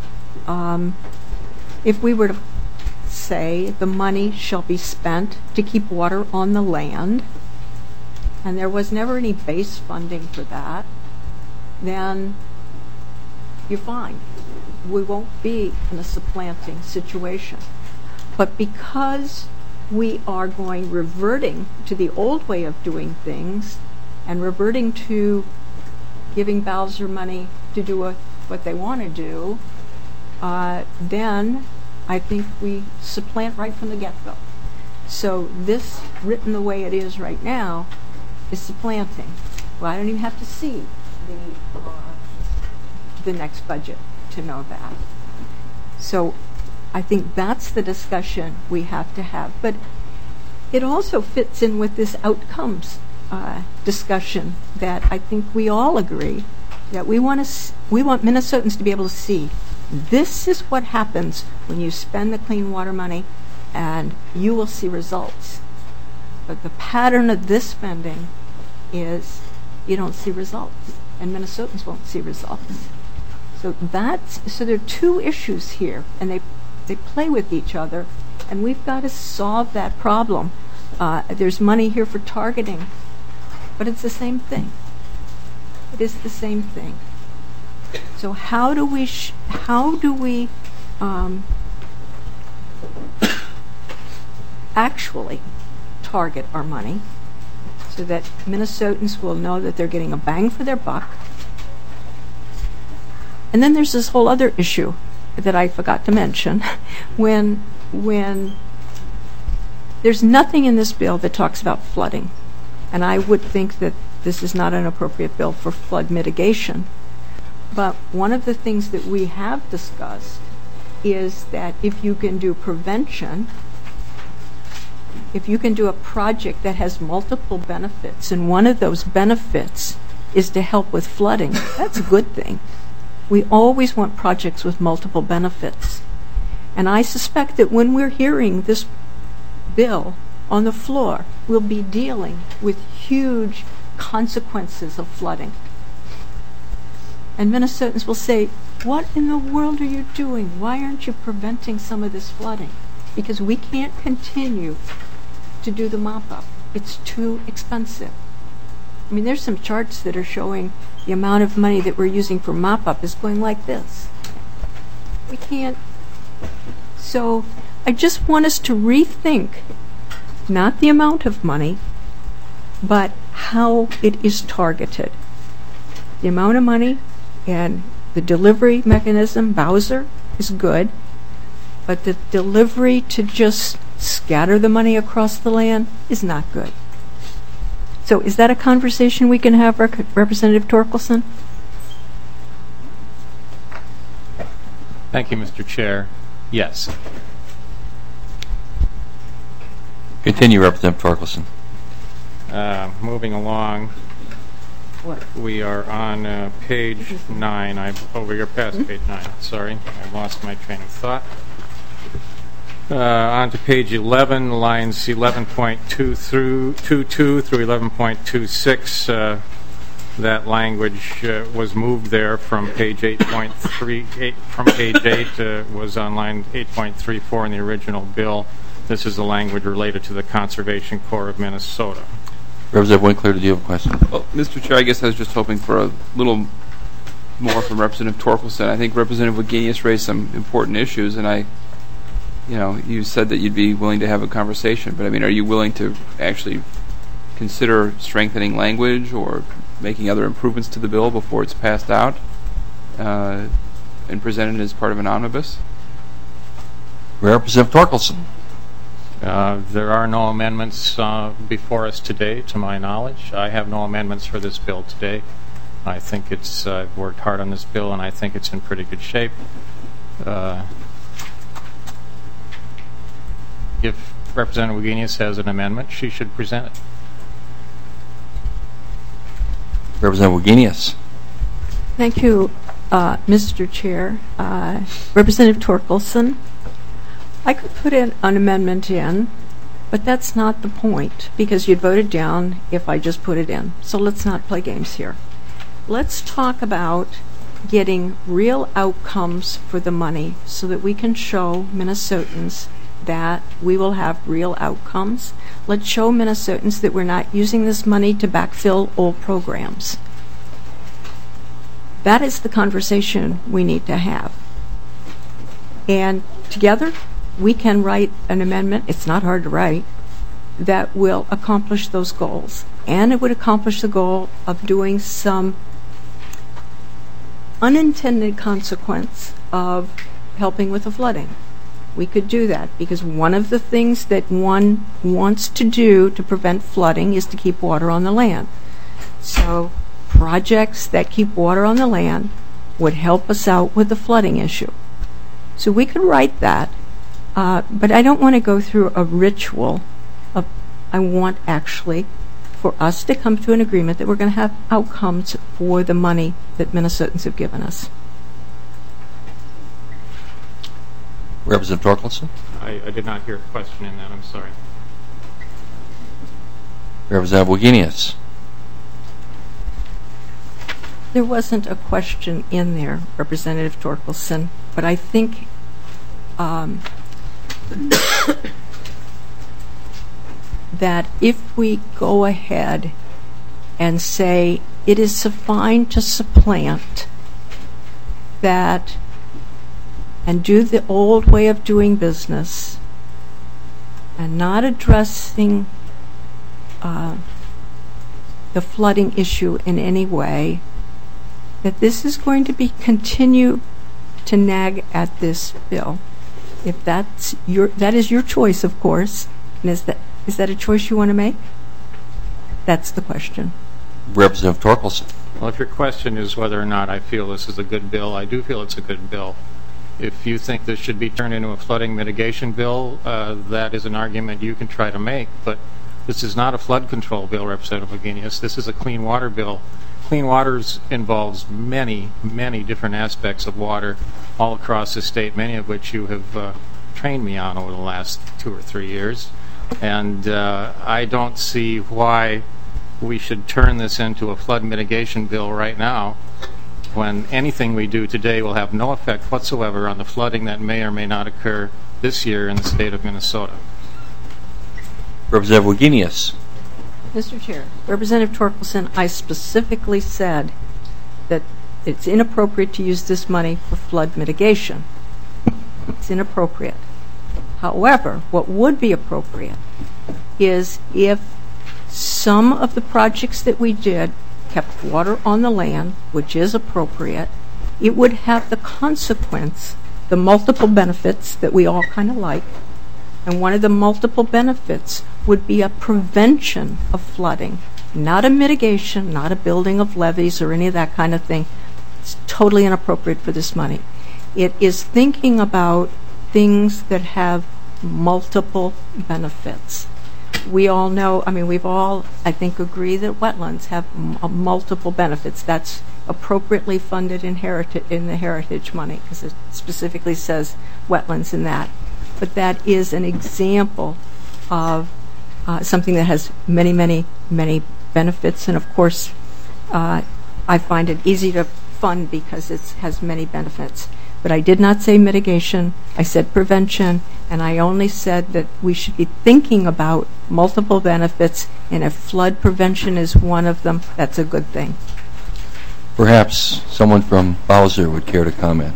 if we were to say the money shall be spent to keep water on the land, and there was never any base funding for that, then you're fine. We won't be in a supplanting situation. But because we are reverting to the old way of doing things and reverting to giving Bowser money to do what they want to do, then I think we supplant right from the get-go. So this, written the way it is right now, is supplanting. Well, I don't even have to see the next budget to know that. So I think that's the discussion we have to have. But it also fits in with this outcomes discussion that I think we all agree that we want Minnesotans to be able to see this is what happens when you spend the clean water money, and you will see results. But the pattern of this spending is you don't see results, and Minnesotans won't see results. So there are two issues here, and they play with each other, and we've got to solve that problem. There's money here for targeting, but it's the same thing. It is the same thing. So how do we actually target our money so that Minnesotans will know that they're getting a bang for their buck? And then there's this whole other issue that I forgot to mention. When there's nothing in this bill that talks about flooding, and I would think that this is not an appropriate bill for flood mitigation. But one of the things that we have discussed is that if you can do prevention, if you can do a project that has multiple benefits, and one of those benefits is to help with flooding, that's a good thing. We always want projects with multiple benefits. And I suspect that when we're hearing this bill on the floor, we'll be dealing with huge consequences of flooding. And Minnesotans will say, what in the world are you doing? Why aren't you preventing some of this flooding? Because we can't continue to do the mop-up. It's too expensive. I mean, there's some charts that are showing the amount of money that we're using for mop-up is going like this. We can't. So I just want us to rethink not the amount of money, but how it is targeted. The amount of money and the delivery mechanism, Bowser, is good, but the delivery to just scatter the money across the land is not good. So is that a conversation we can have, Representative Torkelson? Thank you, Mr. Chair. Yes. Continue, Representative Torkelson. Moving along, we are on page 9. We're past page 9. Sorry, I lost my train of thought. On to page 11, lines 11.2 through 11.26. That language was moved there from page 8.3. From page 8 was on line 8.34 in the original bill. This is the language related to the Conservation Corps of Minnesota. Representative Winkler, did you have a question? Well, Mr. Chair, I guess I was just hoping for a little more from Representative Torkelson. I think Representative Wagenius raised some important issues, and you said that you'd be willing to have a conversation, but I mean, are you willing to actually consider strengthening language or making other improvements to the bill before it's passed out and presented as part of an omnibus? Representative Torkelson. There are no amendments before us today, to my knowledge. I have no amendments for this bill today. I think I've worked hard on this bill, and I think it's in pretty good shape. If Representative Wagenius has an amendment, she should present it. Representative Wagenius. Thank you, Mr. Chair. Representative Torkelson, I could put an amendment in, but that's not the point, because you'd vote it down if I just put it in. So let's not play games here. Let's talk about getting real outcomes for the money so that we can show Minnesotans that we will have real outcomes. Let's show Minnesotans that we're not using this money to backfill old programs. That is the conversation we need to have. And together, we can write an amendment, it's not hard to write, that will accomplish those goals. And it would accomplish the goal of doing some unintended consequence of helping with the flooding. We could do that because one of the things that one wants to do to prevent flooding is to keep water on the land. So projects that keep water on the land would help us out with the flooding issue. So we could write that, but I don't want to go through a ritual. I want actually for us to come to an agreement that we're going to have outcomes for the money that Minnesotans have given us. Representative Torkelson. I did not hear a question in that. I'm sorry. Representative Wagenius. There wasn't a question in there, Representative Torkelson, but I think that if we go ahead and say it is fine to supplant that and do the old way of doing business and not addressing the flooding issue in any way, that this is going to be continue to nag at this bill. If that is your choice, of course, and is that a choice you want to make? That's the question. Representative Torkelson. Well, if your question is whether or not I feel this is a good bill, I do feel it's a good bill. If you think this should be turned into a flooding mitigation bill, that is an argument you can try to make, but this is not a flood control bill, Representative Wagenius. This is a clean water bill. Clean water involves many, many different aspects of water all across the state, many of which you have trained me on over the last 2 or 3 years. And I don't see why we should turn this into a flood mitigation bill right now, when anything we do today will have no effect whatsoever on the flooding that may or may not occur this year in the state of Minnesota. Representative Wagenius. Mr. Chair, Representative Torkelson, I specifically said that it's inappropriate to use this money for flood mitigation. It's inappropriate. However, what would be appropriate is if some of the projects that we did kept water on the land, which is appropriate, it would have the consequence, the multiple benefits that we all kind of like, and one of the multiple benefits would be a prevention of flooding, not a mitigation, not a building of levees or any of that kind of thing. It's totally inappropriate for this money. It is thinking about things that have multiple benefits. We all know, I mean, we've all, I think, agree that wetlands have multiple benefits. That's appropriately funded in the heritage money, because it specifically says wetlands in that. But that is an example of something that has many, many, many benefits. And of course, I find it easy to fund because it has many benefits. But I did not say mitigation. I said prevention. And I only said that we should be thinking about multiple benefits. And if flood prevention is one of them, that's a good thing. Perhaps someone from Bowser would care to comment.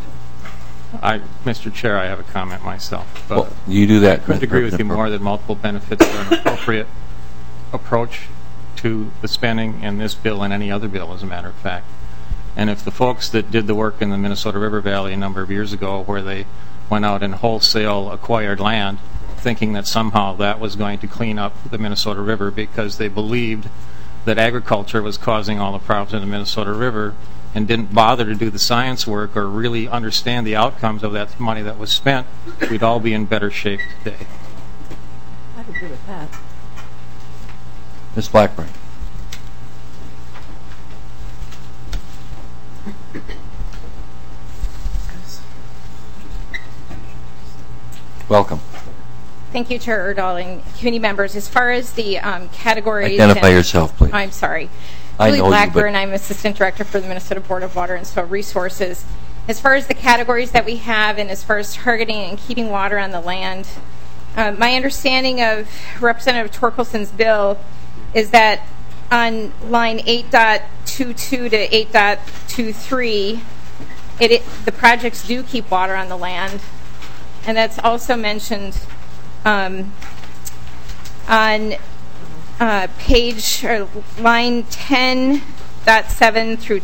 Mr. Chair, I have a comment myself. Well, you do that. I couldn't agree with you more that multiple benefits are an appropriate approach to the spending in this bill and any other bill, as a matter of fact. And if the folks that did the work in the Minnesota River Valley a number of years ago, where they went out and wholesale acquired land, thinking that somehow that was going to clean up the Minnesota River because they believed that agriculture was causing all the problems in the Minnesota River, and didn't bother to do the science work or really understand the outcomes of that money that was spent, we'd all be in better shape today. I'd agree with that. Ms. Blackburn. Welcome. Thank you, Chair Erdahl and committee members. As far as the categories... Identify yourself, please. I'm sorry. Julie Blackburn, I'm Assistant Director for the Minnesota Board of Water and Soil Resources. As far as the categories that we have and as far as targeting and keeping water on the land, my understanding of Representative Torkelson's bill is that on line 8.22 to 8.23, the projects do keep water on the land. And that's also mentioned on page or line 10.7 through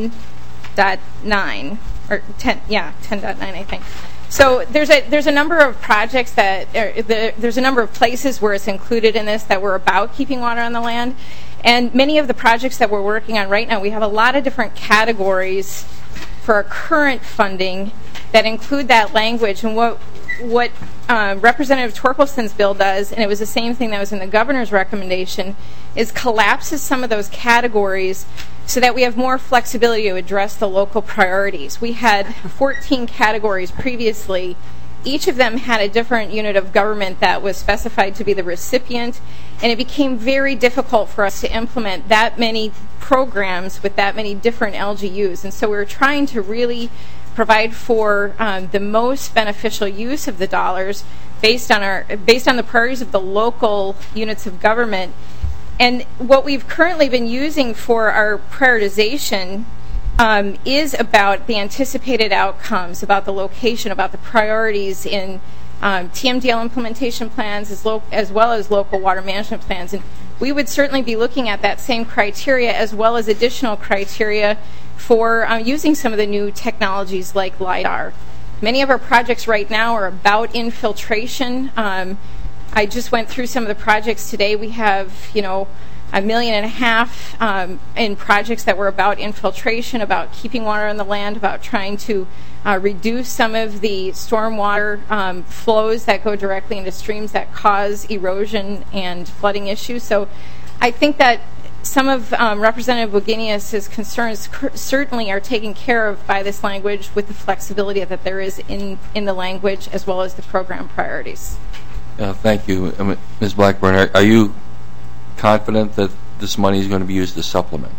10.9 or 10.9 I think. So there's a number of projects that there's a number of places where it's included in this that were about keeping water on the land, and many of the projects that we're working on right now, we have a lot of different categories for our current funding that include that language. And what Representative Torkelson's bill does, and it was the same thing that was in the governor's recommendation, is collapses some of those categories so that we have more flexibility to address the local priorities. We had 14 categories previously. Each of them had a different unit of government that was specified to be the recipient, and it became very difficult for us to implement that many programs with that many different LGUs. And so we were trying to really provide for the most beneficial use of the dollars based on the priorities of the local units of government. And what we've currently been using for our prioritization is about the anticipated outcomes, about the location, about the priorities in TMDL implementation plans as well as local water management plans. And we would certainly be looking at that same criteria as well as additional criteria for using some of the new technologies like LIDAR. Many of our projects right now are about infiltration. I just went through some of the projects today. We have, $1.5 million in projects that were about infiltration, about keeping water on the land, about trying to reduce some of the stormwater flows that go directly into streams that cause erosion and flooding issues. So I think that some of Representative Wagenius' concerns certainly are taken care of by this language with the flexibility that there is in the language as well as the program priorities. Thank you. Ms. Blackburn, are you confident that this money is going to be used to supplement?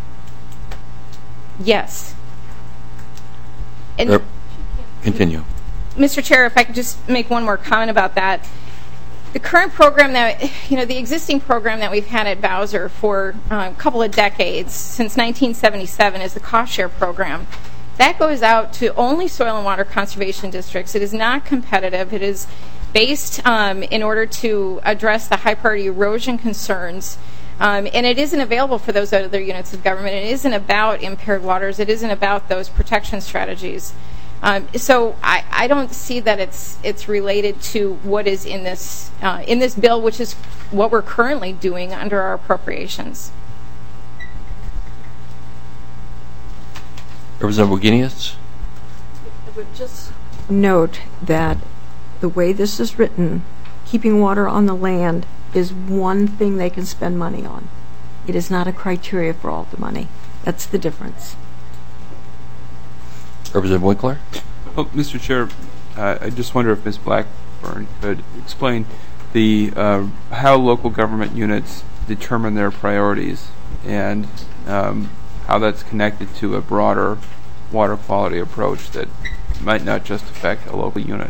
Yes. Continue. Mr. Chair, if I could just make one more comment about that. The current program the existing program that we've had at Bowser for a couple of decades, since 1977, is the cost share program. That goes out to only soil and water conservation districts. It is not competitive. It is based in order to address the high priority erosion concerns. And it isn't available for those other units of government. It isn't about impaired waters. It isn't about those protection strategies. So I don't see that it's related to what is in this bill, which is what we're currently doing under our appropriations. Representative Wagenius? I would just note that the way this is written, keeping water on the land is one thing they can spend money on. It is not a criteria for all the money. That's the difference. Representative Winkler? Well, Mr. Chair, I just wonder if Ms. Blackburn could explain how local government units determine their priorities and how that's connected to a broader water quality approach that might not just affect a local unit.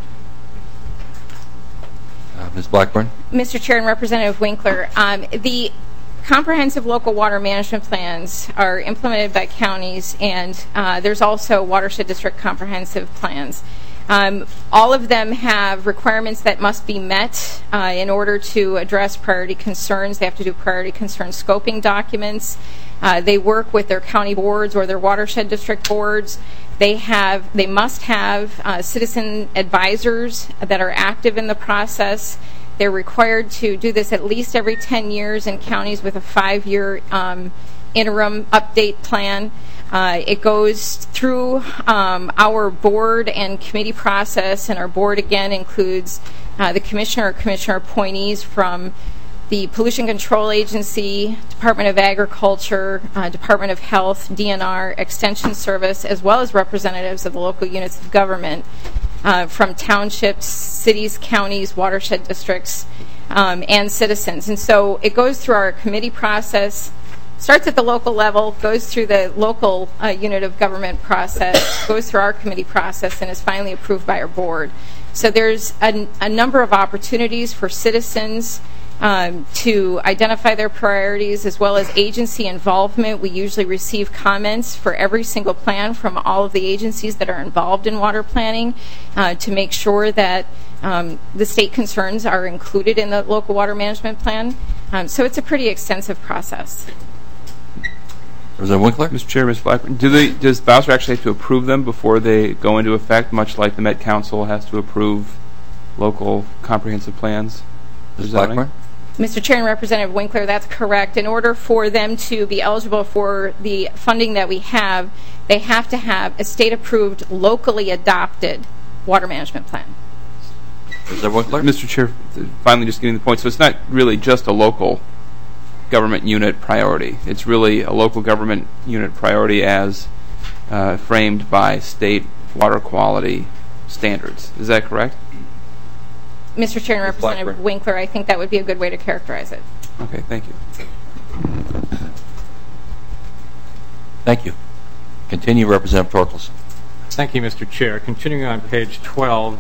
Ms. Blackburn? Mr. Chair and Representative Winkler, the comprehensive local water management plans are implemented by counties, and there's also watershed district comprehensive plans. All of them have requirements that must be met in order to address priority concerns. They have to do priority concern scoping documents. They work with their county boards or their watershed district boards. They must have citizen advisors that are active in the process. They're required to do this at least every 10 years in counties with a 5-year interim update plan. It goes through our board and committee process, and our board again includes the commissioner or commissioner appointees from the Pollution Control Agency, Department of Agriculture, Department of Health, DNR, Extension Service, as well as representatives of the local units of government from townships, cities, counties, watershed districts, and citizens. And so it goes through our committee process, starts at the local level, goes through the local unit of government process, goes through our committee process, and is finally approved by our board. So there's a number of opportunities for citizens to identify their priorities, as well as agency involvement. We usually receive comments for every single plan from all of the agencies that are involved in water planning to make sure that the state concerns are included in the local water management plan. So it's a pretty extensive process. Representative Winkler? Mr. Chair, Ms. Blackburn, does Bowser actually have to approve them before they go into effect, much like the Met Council has to approve local comprehensive plans? Ms. Blackburn? Mr. Chair and Representative Winkler, that's correct. In order for them to be eligible for the funding that we have, they have to have a state-approved, locally adopted water management plan. Representative Winkler? Mr. Chair, finally just getting the point. So it's not really just a local government unit priority. It's really a local government unit priority as framed by state water quality standards. Is that correct? Mr. Chair and Representative Winkler, I think that would be a good way to characterize it. Okay, thank you. Thank you. Continue, Representative Torkelson. Thank you, Mr. Chair. Continuing on page 12,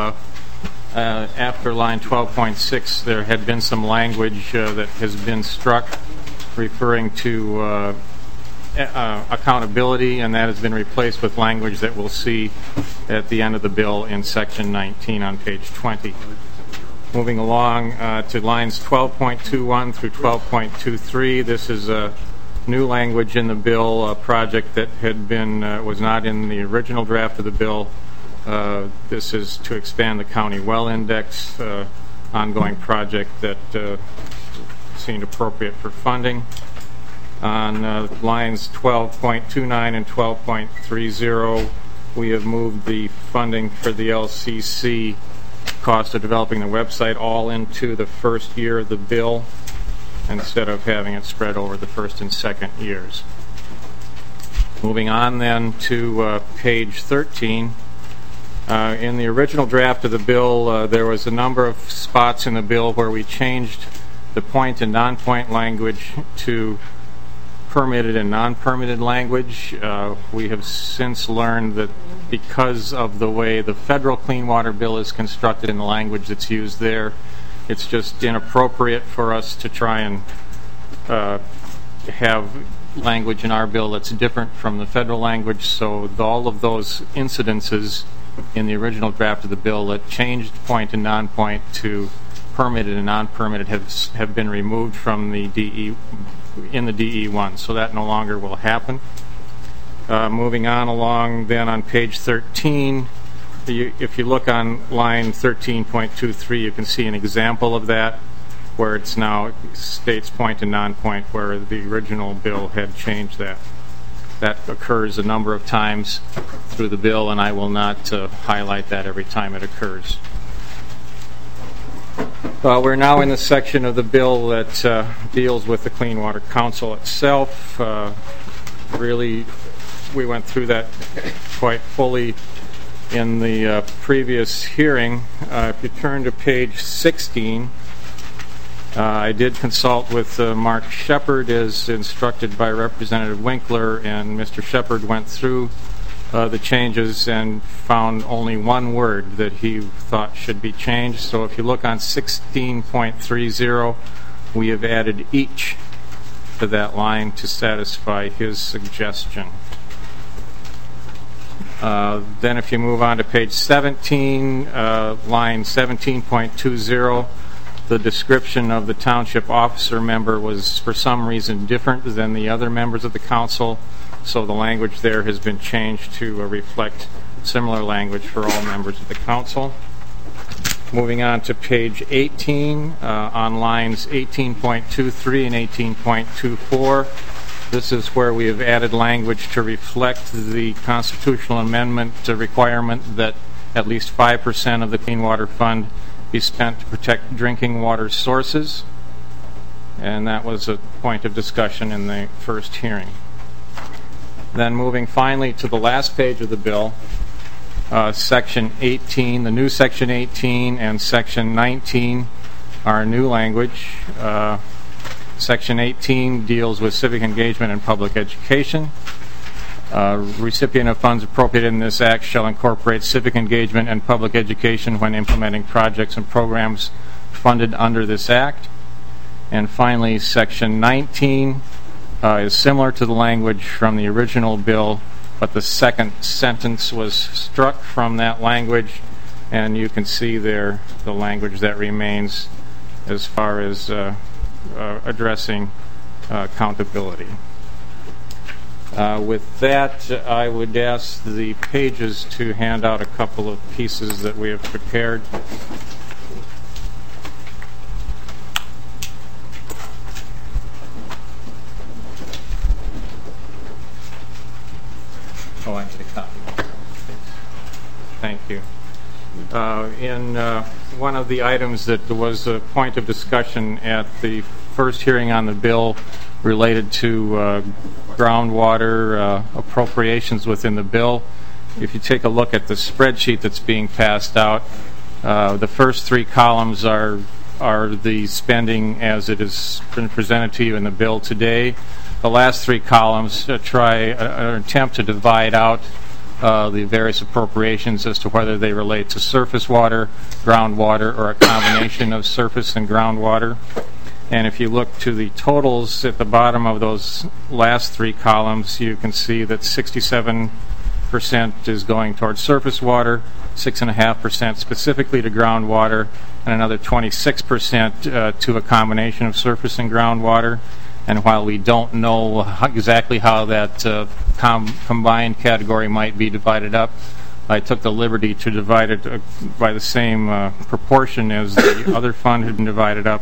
after line 12.6, there had been some language that has been struck referring to accountability, and that has been replaced with language that we'll see at the end of the bill in section 19 on page 20. Moving along to lines 12.21 through 12.23, this is a new language in the bill, a project that had been was not in the original draft of the bill. This is to expand the county well index, ongoing project that seemed appropriate for funding. On lines 12.29 and 12.30, we have moved the funding for the LCC cost of developing the website all into the first year of the bill instead of having it spread over the first and second years. Moving on then to page 13. In the original draft of the bill, there was a number of spots in the bill where we changed the point and non-point language to permitted and non-permitted language. We have since learned that because of the way the federal Clean Water Bill is constructed in the language that's used there, it's just inappropriate for us to try and have language in our bill that's different from the federal language. So all of those incidences in the original draft of the bill that changed point and non-point to permitted and non-permitted have been removed from the DE in the DE1, so that no longer will happen. Moving on along then on page 13, if you look on line 13.23, you can see an example of that where it's now states point and non-point where the original bill had changed that. That occurs a number of times through the bill, and I will not highlight that every time it occurs. We're now in the section of the bill that deals with the Clean Water Council itself. Really, we went through that quite fully in the previous hearing. If you turn to page 16, I did consult with Mark Shepard as instructed by Representative Winkler, and Mr. Shepard went through the changes and found only one word that he thought should be changed. So if you look on 16.30, we have added each to that line to satisfy his suggestion. Then if you move on to page 17, line 17.20, the description of the township officer member was for some reason different than the other members of the council. So the language there has been changed to reflect similar language for all members of the council. Moving on to page 18, on lines 18.23 and 18.24, this is where we have added language to reflect the constitutional amendment requirement that at least 5% of the Clean Water Fund be spent to protect drinking water sources. And that was a point of discussion in the first hearing. Then moving finally to the last page of the bill, Section 18, the new Section 18 and Section 19 are new language. Section 18 deals with civic engagement and public education. Recipient of funds appropriated in this act shall incorporate civic engagement and public education when implementing projects and programs funded under this act. And finally, Section 19 is similar to the language from the original bill, but the second sentence was struck from that language, and you can see there the language that remains as far as addressing accountability. With that, I would ask the pages to hand out a couple of pieces that we have prepared. Oh, I need a copy. Thank you. In one of the items that was a point of discussion at the first hearing on the bill related to groundwater appropriations within the bill, if you take a look at the spreadsheet that's being passed out, the first three columns are the spending as it has been presented to you in the bill today. The last three columns attempt to divide out the various appropriations as to whether they relate to surface water, groundwater, or a combination of surface and groundwater. And if you look to the totals at the bottom of those last three columns, you can see that 67% is going towards surface water, 6.5% specifically to groundwater, and another 26% to a combination of surface and groundwater. And while we don't know exactly how that combined category might be divided up, I took the liberty to divide it by the same proportion as the other fund had been divided up,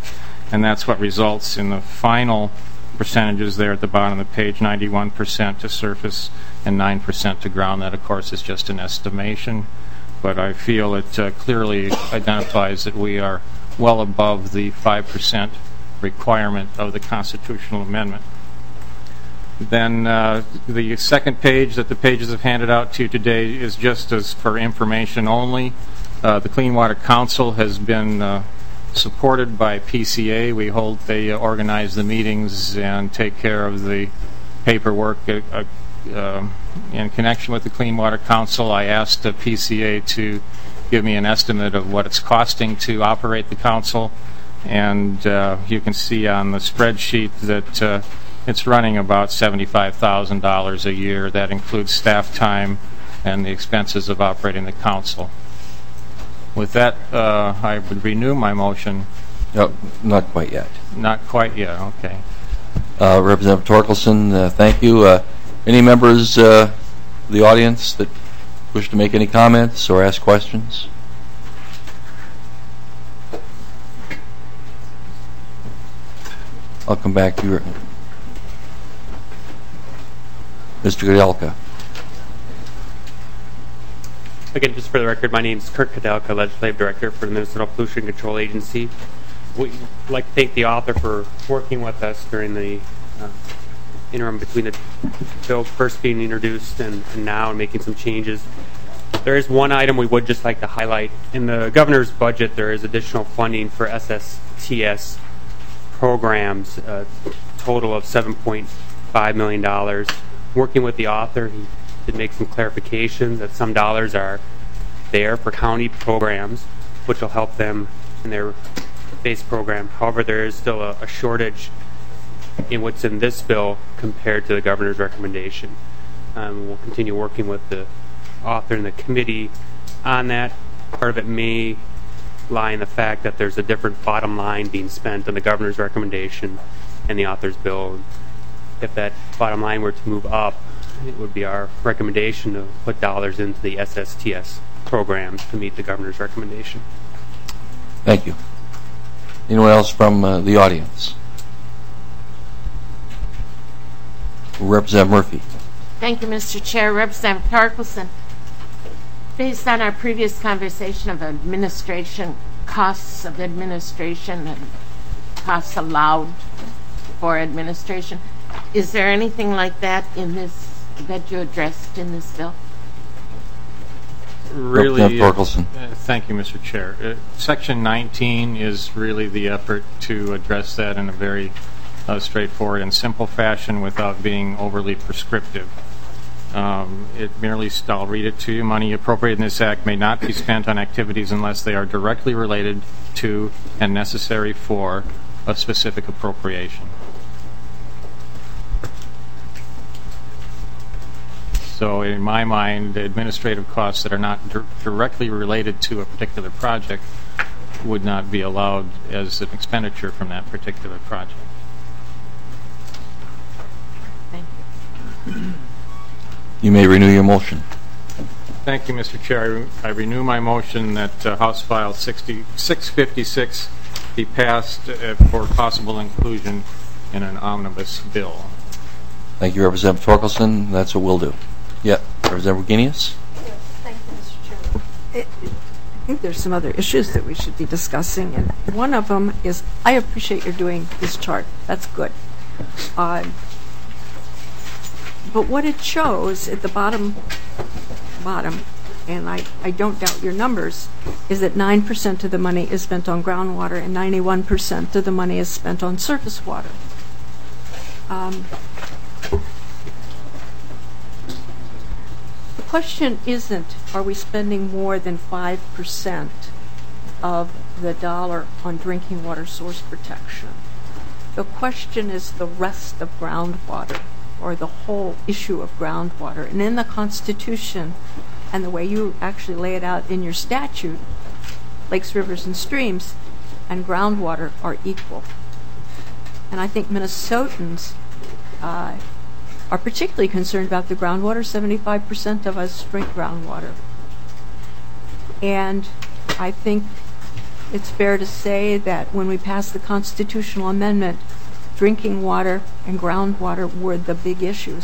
and that's what results in the final percentages there at the bottom of the page, 91% to surface and 9% to ground. That, of course, is just an estimation, but I feel it clearly identifies that we are well above the 5% requirement of the constitutional amendment. Then the second page that the pages have handed out to you today is just as for information only. The Clean Water Council has been supported by PCA. They organize the meetings and take care of the paperwork in connection with the Clean Water Council. I asked the PCA to give me an estimate of what it's costing to operate the council, and you can see on the spreadsheet that it's running about $75,000 a year. That includes staff time and the expenses of operating the council. With that, I would renew my motion. No, not quite yet. Not quite yet, okay. Representative Torkelson, thank you. Any members of the audience that wish to make any comments or ask questions? I'll come back to you. Mr. Kudelka. Again, just for the record, my name is Kurt Kudelka, Legislative Director for the Minnesota Pollution Control Agency. We'd like to thank the author for working with us during the interim between the bill first being introduced and now, and making some changes. There is one item we would just like to highlight. In the governor's budget, there is additional funding for SSTS programs, a total of $7.5 million. Working with the author, he did make some clarifications that some dollars are there for county programs, which will help them in their base program. However, there is still a shortage in what's in this bill compared to the governor's recommendation. We'll continue working with the author and the committee on that. Part of it may lie in the fact that there's a different bottom line being spent on the governor's recommendation and the author's bill. If that bottom line were to move up, it would be our recommendation to put dollars into the SSTS programs to meet the governor's recommendation. Thank you. Anyone else from the audience? Representative Murphy. Thank you, Mr. Chair. Representative Torkelson, based on our previous conversation of administration, costs of administration and costs allowed for administration, is there anything like that in this that you addressed in this bill? Really, Torkelson. Thank you, Mr. Chair. Section 19 is really the effort to address that in a very straightforward and simple fashion without being overly prescriptive. It merely, I'll read it to you, money appropriated in this act may not be spent on activities unless they are directly related to and necessary for a specific appropriation. So in my mind, administrative costs that are not directly related to a particular project would not be allowed as an expenditure from that particular project. Thank you. You may renew your motion. Thank you, Mr. Chair. I renew my motion that House File 656 be passed for possible inclusion in an omnibus bill. Thank you, Representative Torkelson. That's what we'll do. Yeah, Representative Wagenius? Yes, thank you, Mr. Chairman. I think there's some other issues that we should be discussing, and one of them is I appreciate you're doing this chart. That's good. But what it shows at the bottom, and I don't doubt your numbers, is that 9% of the money is spent on groundwater and 91% of the money is spent on surface water. The question isn't, are we spending more than 5% of the dollar on drinking water source protection? The question is the rest of groundwater, or the whole issue of groundwater. And in the Constitution, and the way you actually lay it out in your statute, lakes, rivers, and streams and groundwater are equal. And I think Minnesotans are particularly concerned about the groundwater. 75% of us drink groundwater. And I think it's fair to say that when we passed the constitutional amendment, drinking water and groundwater were the big issues.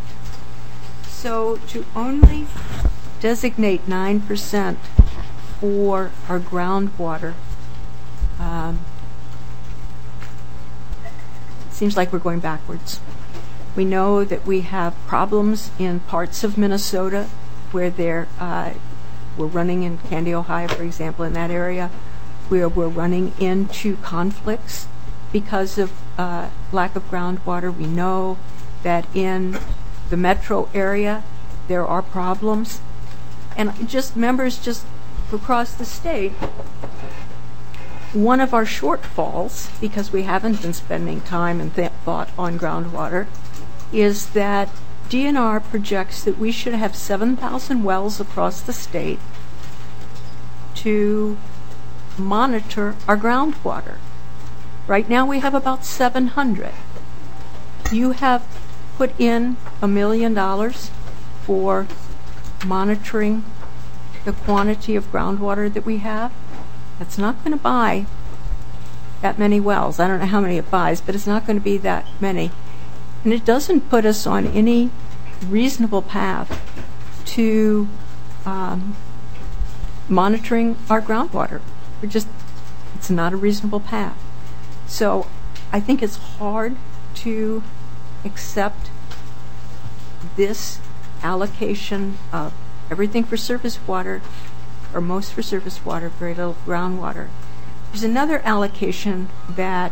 So to only designate 9% for our groundwater seems like we're going backwards. We know that we have problems in parts of Minnesota where we're running in Candy, Ohio, for example, in that area, where we're running into conflicts because of lack of groundwater. We know that in the metro area there are problems. And just members just across the state, one of our shortfalls, because we haven't been spending time and thought on groundwater, is that DNR projects that we should have 7,000 wells across the state to monitor our groundwater. Right now we have about 700. You have put in $1 million for monitoring the quantity of groundwater that we have. That's not going to buy that many wells. I don't know how many it buys, but it's not going to be that many. And it doesn't put us on any reasonable path to monitoring our groundwater. It's not a reasonable path. So I think it's hard to accept this allocation of everything for surface water, or most for surface water, very little groundwater. There's another allocation that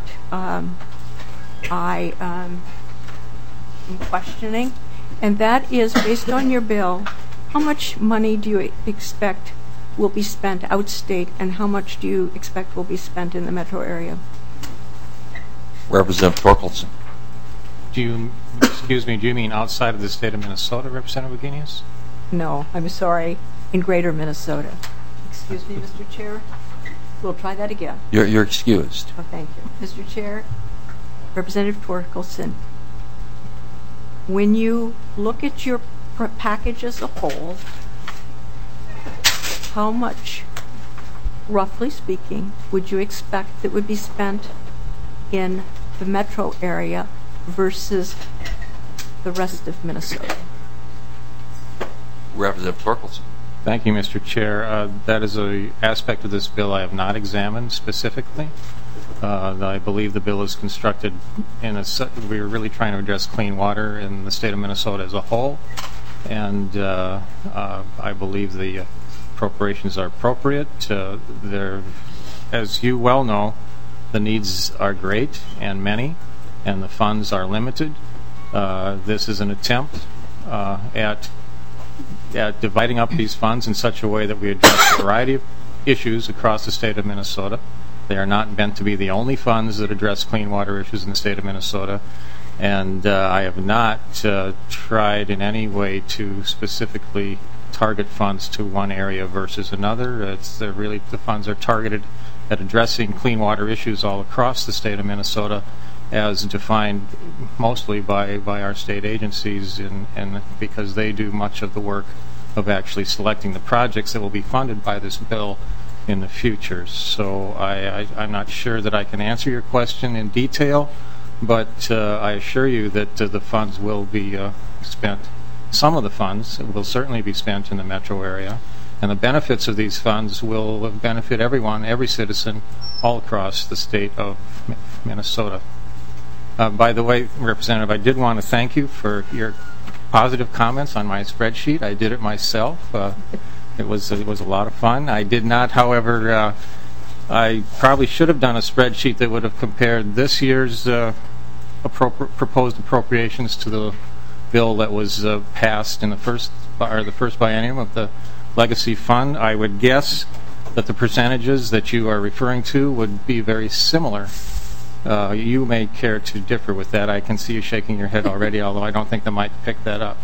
I am questioning, and that is based on your bill, how much money do you expect will be spent outstate, and how much do you expect will be spent in the metro area? Representative Torkelson. Do you mean outside of the state of Minnesota, Representative Wagenius? No, I'm sorry, in greater Minnesota. Excuse me, Mr. Chair. We'll try that again. You're excused. Oh, thank you. Mr. Chair, Representative Torkelson, when you look at your package as a whole, how much, roughly speaking, would you expect that would be spent in the metro area versus the rest of Minnesota? Representative Torkelson. Thank you, Mr. Chair. That is an aspect of this bill I have not examined specifically. I believe the bill is constructed we're really trying to address clean water in the state of Minnesota as a whole, and I believe the appropriations are appropriate. As you well know, the needs are great and many, and the funds are limited. This is an attempt at dividing up these funds in such a way that we address a variety of issues across the state of Minnesota. They are not meant to be the only funds that address clean water issues in the state of Minnesota, and I have not tried in any way to specifically target funds to one area versus another. The funds are targeted at addressing clean water issues all across the state of Minnesota, as defined mostly by our state agencies, and because they do much of the work of actually selecting the projects that will be funded by this bill in the future. So I'm not sure that I can answer your question in detail, but I assure you that the funds will be spent. Some of the funds will certainly be spent in the metro area, and the benefits of these funds will benefit everyone, every citizen, all across the state of Minnesota. By the way, Representative, I did want to thank you for your positive comments on my spreadsheet. I did it myself. It was a lot of fun. I did not, however, I probably should have done a spreadsheet that would have compared this year's proposed appropriations to the bill that was passed in the first biennium of the Legacy Fund. I would guess that the percentages that you are referring to would be very similar. You may care to differ with that. I can see you shaking your head already, although I don't think they might pick that up.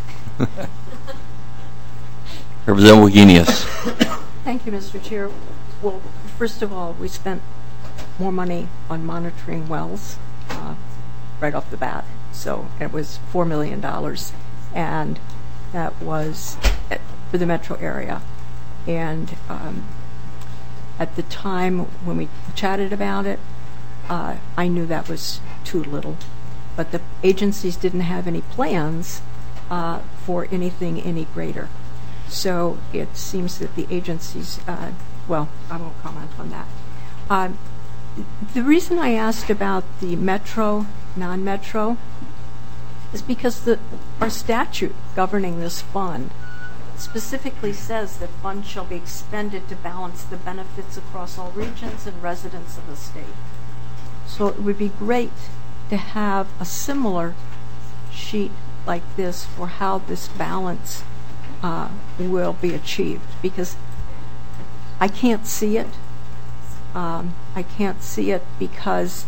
Representative Wagenius. Thank you, Mr. Chair. Well, first of all, we spent more money on monitoring wells right off the bat. So it was $4 million, and that was for the metro area. And At the time when we chatted about it, I knew that was too little. But the agencies didn't have any plans for anything any greater. So it seems that the agencies, well, I won't comment on that. The reason I asked about the metro, non-metro, is because our statute governing this fund specifically says that funds shall be expended to balance the benefits across all regions and residents of the state. So it would be great to have a similar sheet like this for how this balance will be achieved, because I can't see it. I can't see it because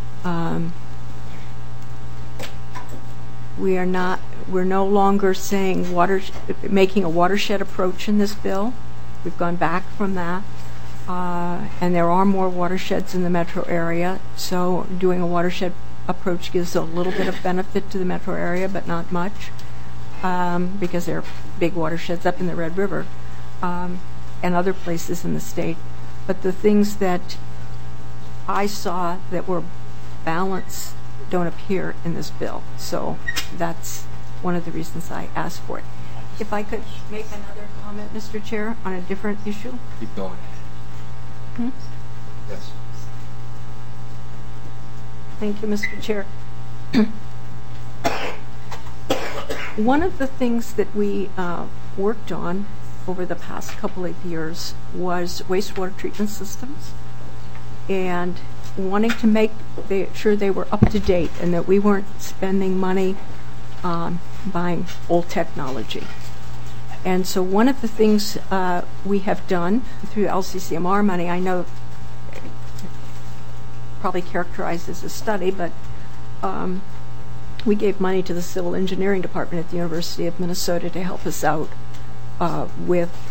we're no longer saying making a watershed approach in this bill. We've gone back from that. And there are more watersheds in the metro area, so doing a watershed approach gives a little bit of benefit to the metro area, but not much, because there are big watersheds up in the Red River and other places in the state. But the things that I saw that were balanced don't appear in this bill, so that's one of the reasons I asked for it. If I could make another comment, Mr. Chair, on a different issue. Keep going. Yes. Thank you, Mr. Chair. One of the things that we worked on over the past couple of years was wastewater treatment systems, and wanting to make sure they were up to date and that we weren't spending money on buying old technology. And so one of the things we have done through LCCMR money, I know probably characterized as a study, but we gave money to the Civil Engineering Department at the University of Minnesota to help us out with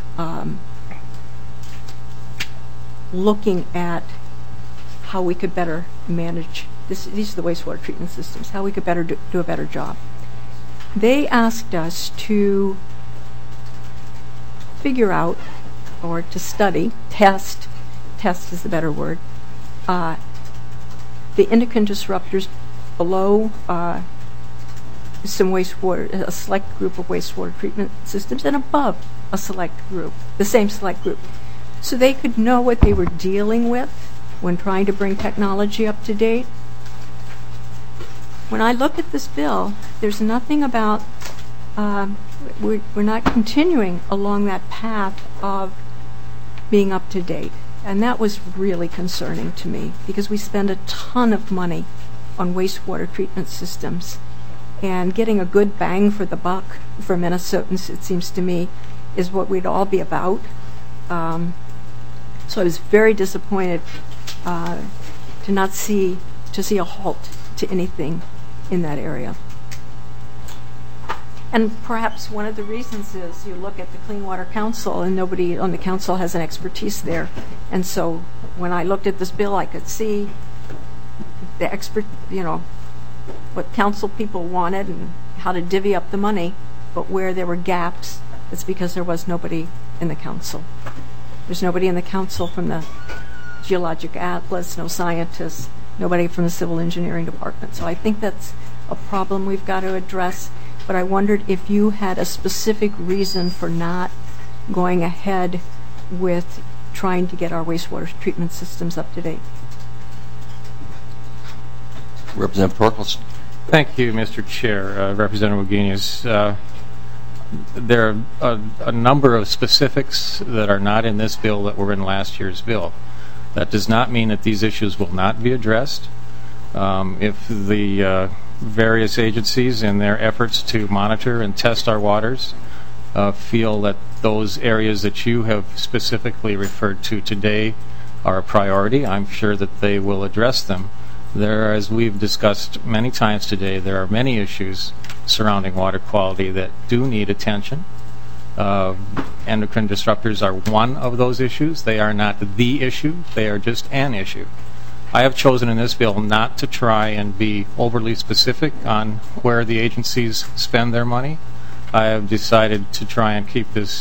looking at how we could better manage these are the wastewater treatment systems, how we could better do a better job. They asked us to figure out, or to study, test is the better word, the endocrine disruptors below some wastewater, a select group of wastewater treatment systems, and above a select group, the same select group, so they could know what they were dealing with when trying to bring technology up to date. When I look at this bill, there's nothing about we're not continuing along that path of being up to date. And that was really concerning to me, because we spend a ton of money on wastewater treatment systems. And getting a good bang for the buck for Minnesotans, it seems to me, is what we'd all be about. So I was very disappointed to see a halt to anything in that area. And perhaps one of the reasons is you look at the Clean Water Council and nobody on the council has an expertise there. And so when I looked at this bill, I could see the what council people wanted and how to divvy up the money, but where there were gaps, it's because there was nobody in the council. There's nobody in the council from the Geologic Atlas, no scientists, nobody from the Civil Engineering Department. So I think that's a problem we've got to address. But I wondered if you had a specific reason for not going ahead with trying to get our wastewater treatment systems up to date. Representative Torkelson. Thank you, Mr. Chair. Representative Wagenius. There are a number of specifics that are not in this bill that were in last year's bill. That does not mean that these issues will not be addressed. If the various agencies in their efforts to monitor and test our waters feel that those areas that you have specifically referred to today are a priority, I'm sure that they will address them. There, as we've discussed many times today, there are many issues surrounding water quality that do need attention. Endocrine disruptors are one of those issues. They are not the issue. They are just an issue. I have chosen in this bill not to try and be overly specific on where the agencies spend their money. I have decided to try and keep this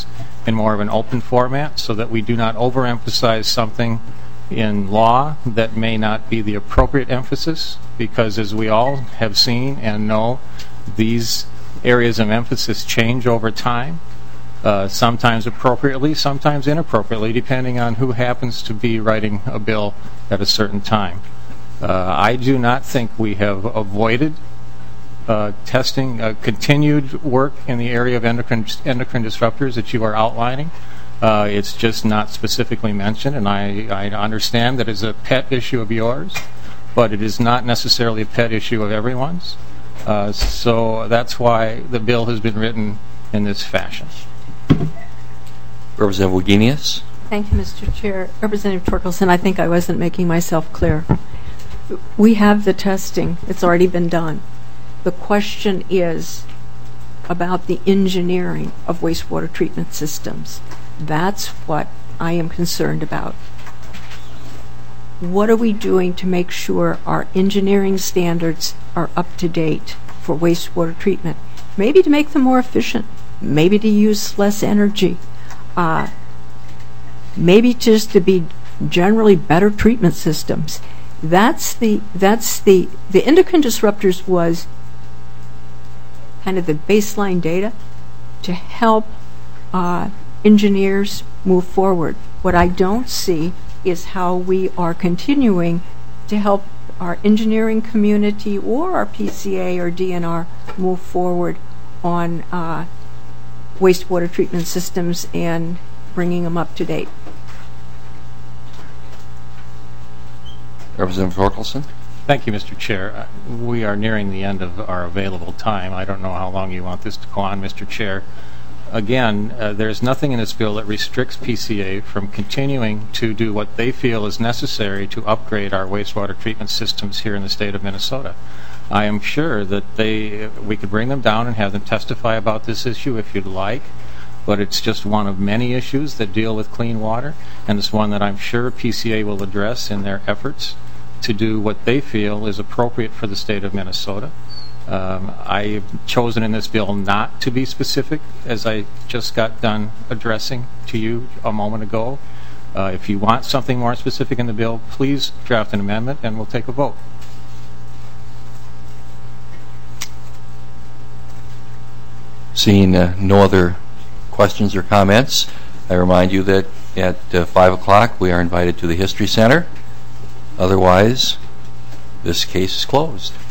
in more of an open format so that we do not overemphasize something in law that may not be the appropriate emphasis, because as we all have seen and know, these areas of emphasis change over time, sometimes appropriately, sometimes inappropriately, depending on who happens to be writing a bill at a certain time. I do not think we have avoided testing continued work in the area of endocrine disruptors that you are outlining. It's just not specifically mentioned, and I understand that it's a pet issue of yours, but it is not necessarily a pet issue of everyone's. So that's why the bill has been written in this fashion. Representative Wagenius. Thank you, Mr. Chair. Representative Torkelson, I think I wasn't making myself clear. We have the testing. It's already been done. The question is about the engineering of wastewater treatment systems. That's what I am concerned about. What are we doing to make sure our engineering standards are up to date for wastewater treatment? Maybe to make them more efficient, maybe to use less energy, maybe just to be generally better treatment systems. The endocrine disruptors was kind of the baseline data to help engineers move forward. What I don't see is how we are continuing to help our engineering community or our PCA or DNR move forward on wastewater treatment systems and bringing them up to date. Representative Torkelson. Thank you, Mr. Chair. We are nearing the end of our available time. I don't know how long you want this to go on, Mr. Chair. Again, there's nothing in this bill that restricts PCA from continuing to do what they feel is necessary to upgrade our wastewater treatment systems here in the state of Minnesota. I am sure that we could bring them down and have them testify about this issue if you'd like, but it's just one of many issues that deal with clean water, and it's one that I'm sure PCA will address in their efforts to do what they feel is appropriate for the state of Minnesota. I've chosen in this bill not to be specific, as I just got done addressing to you a moment ago. If you want something more specific in the bill, please draft an amendment and we'll take a vote. Seeing no other questions or comments, I remind you that at 5 o'clock we are invited to the History Center. Otherwise, this case is closed.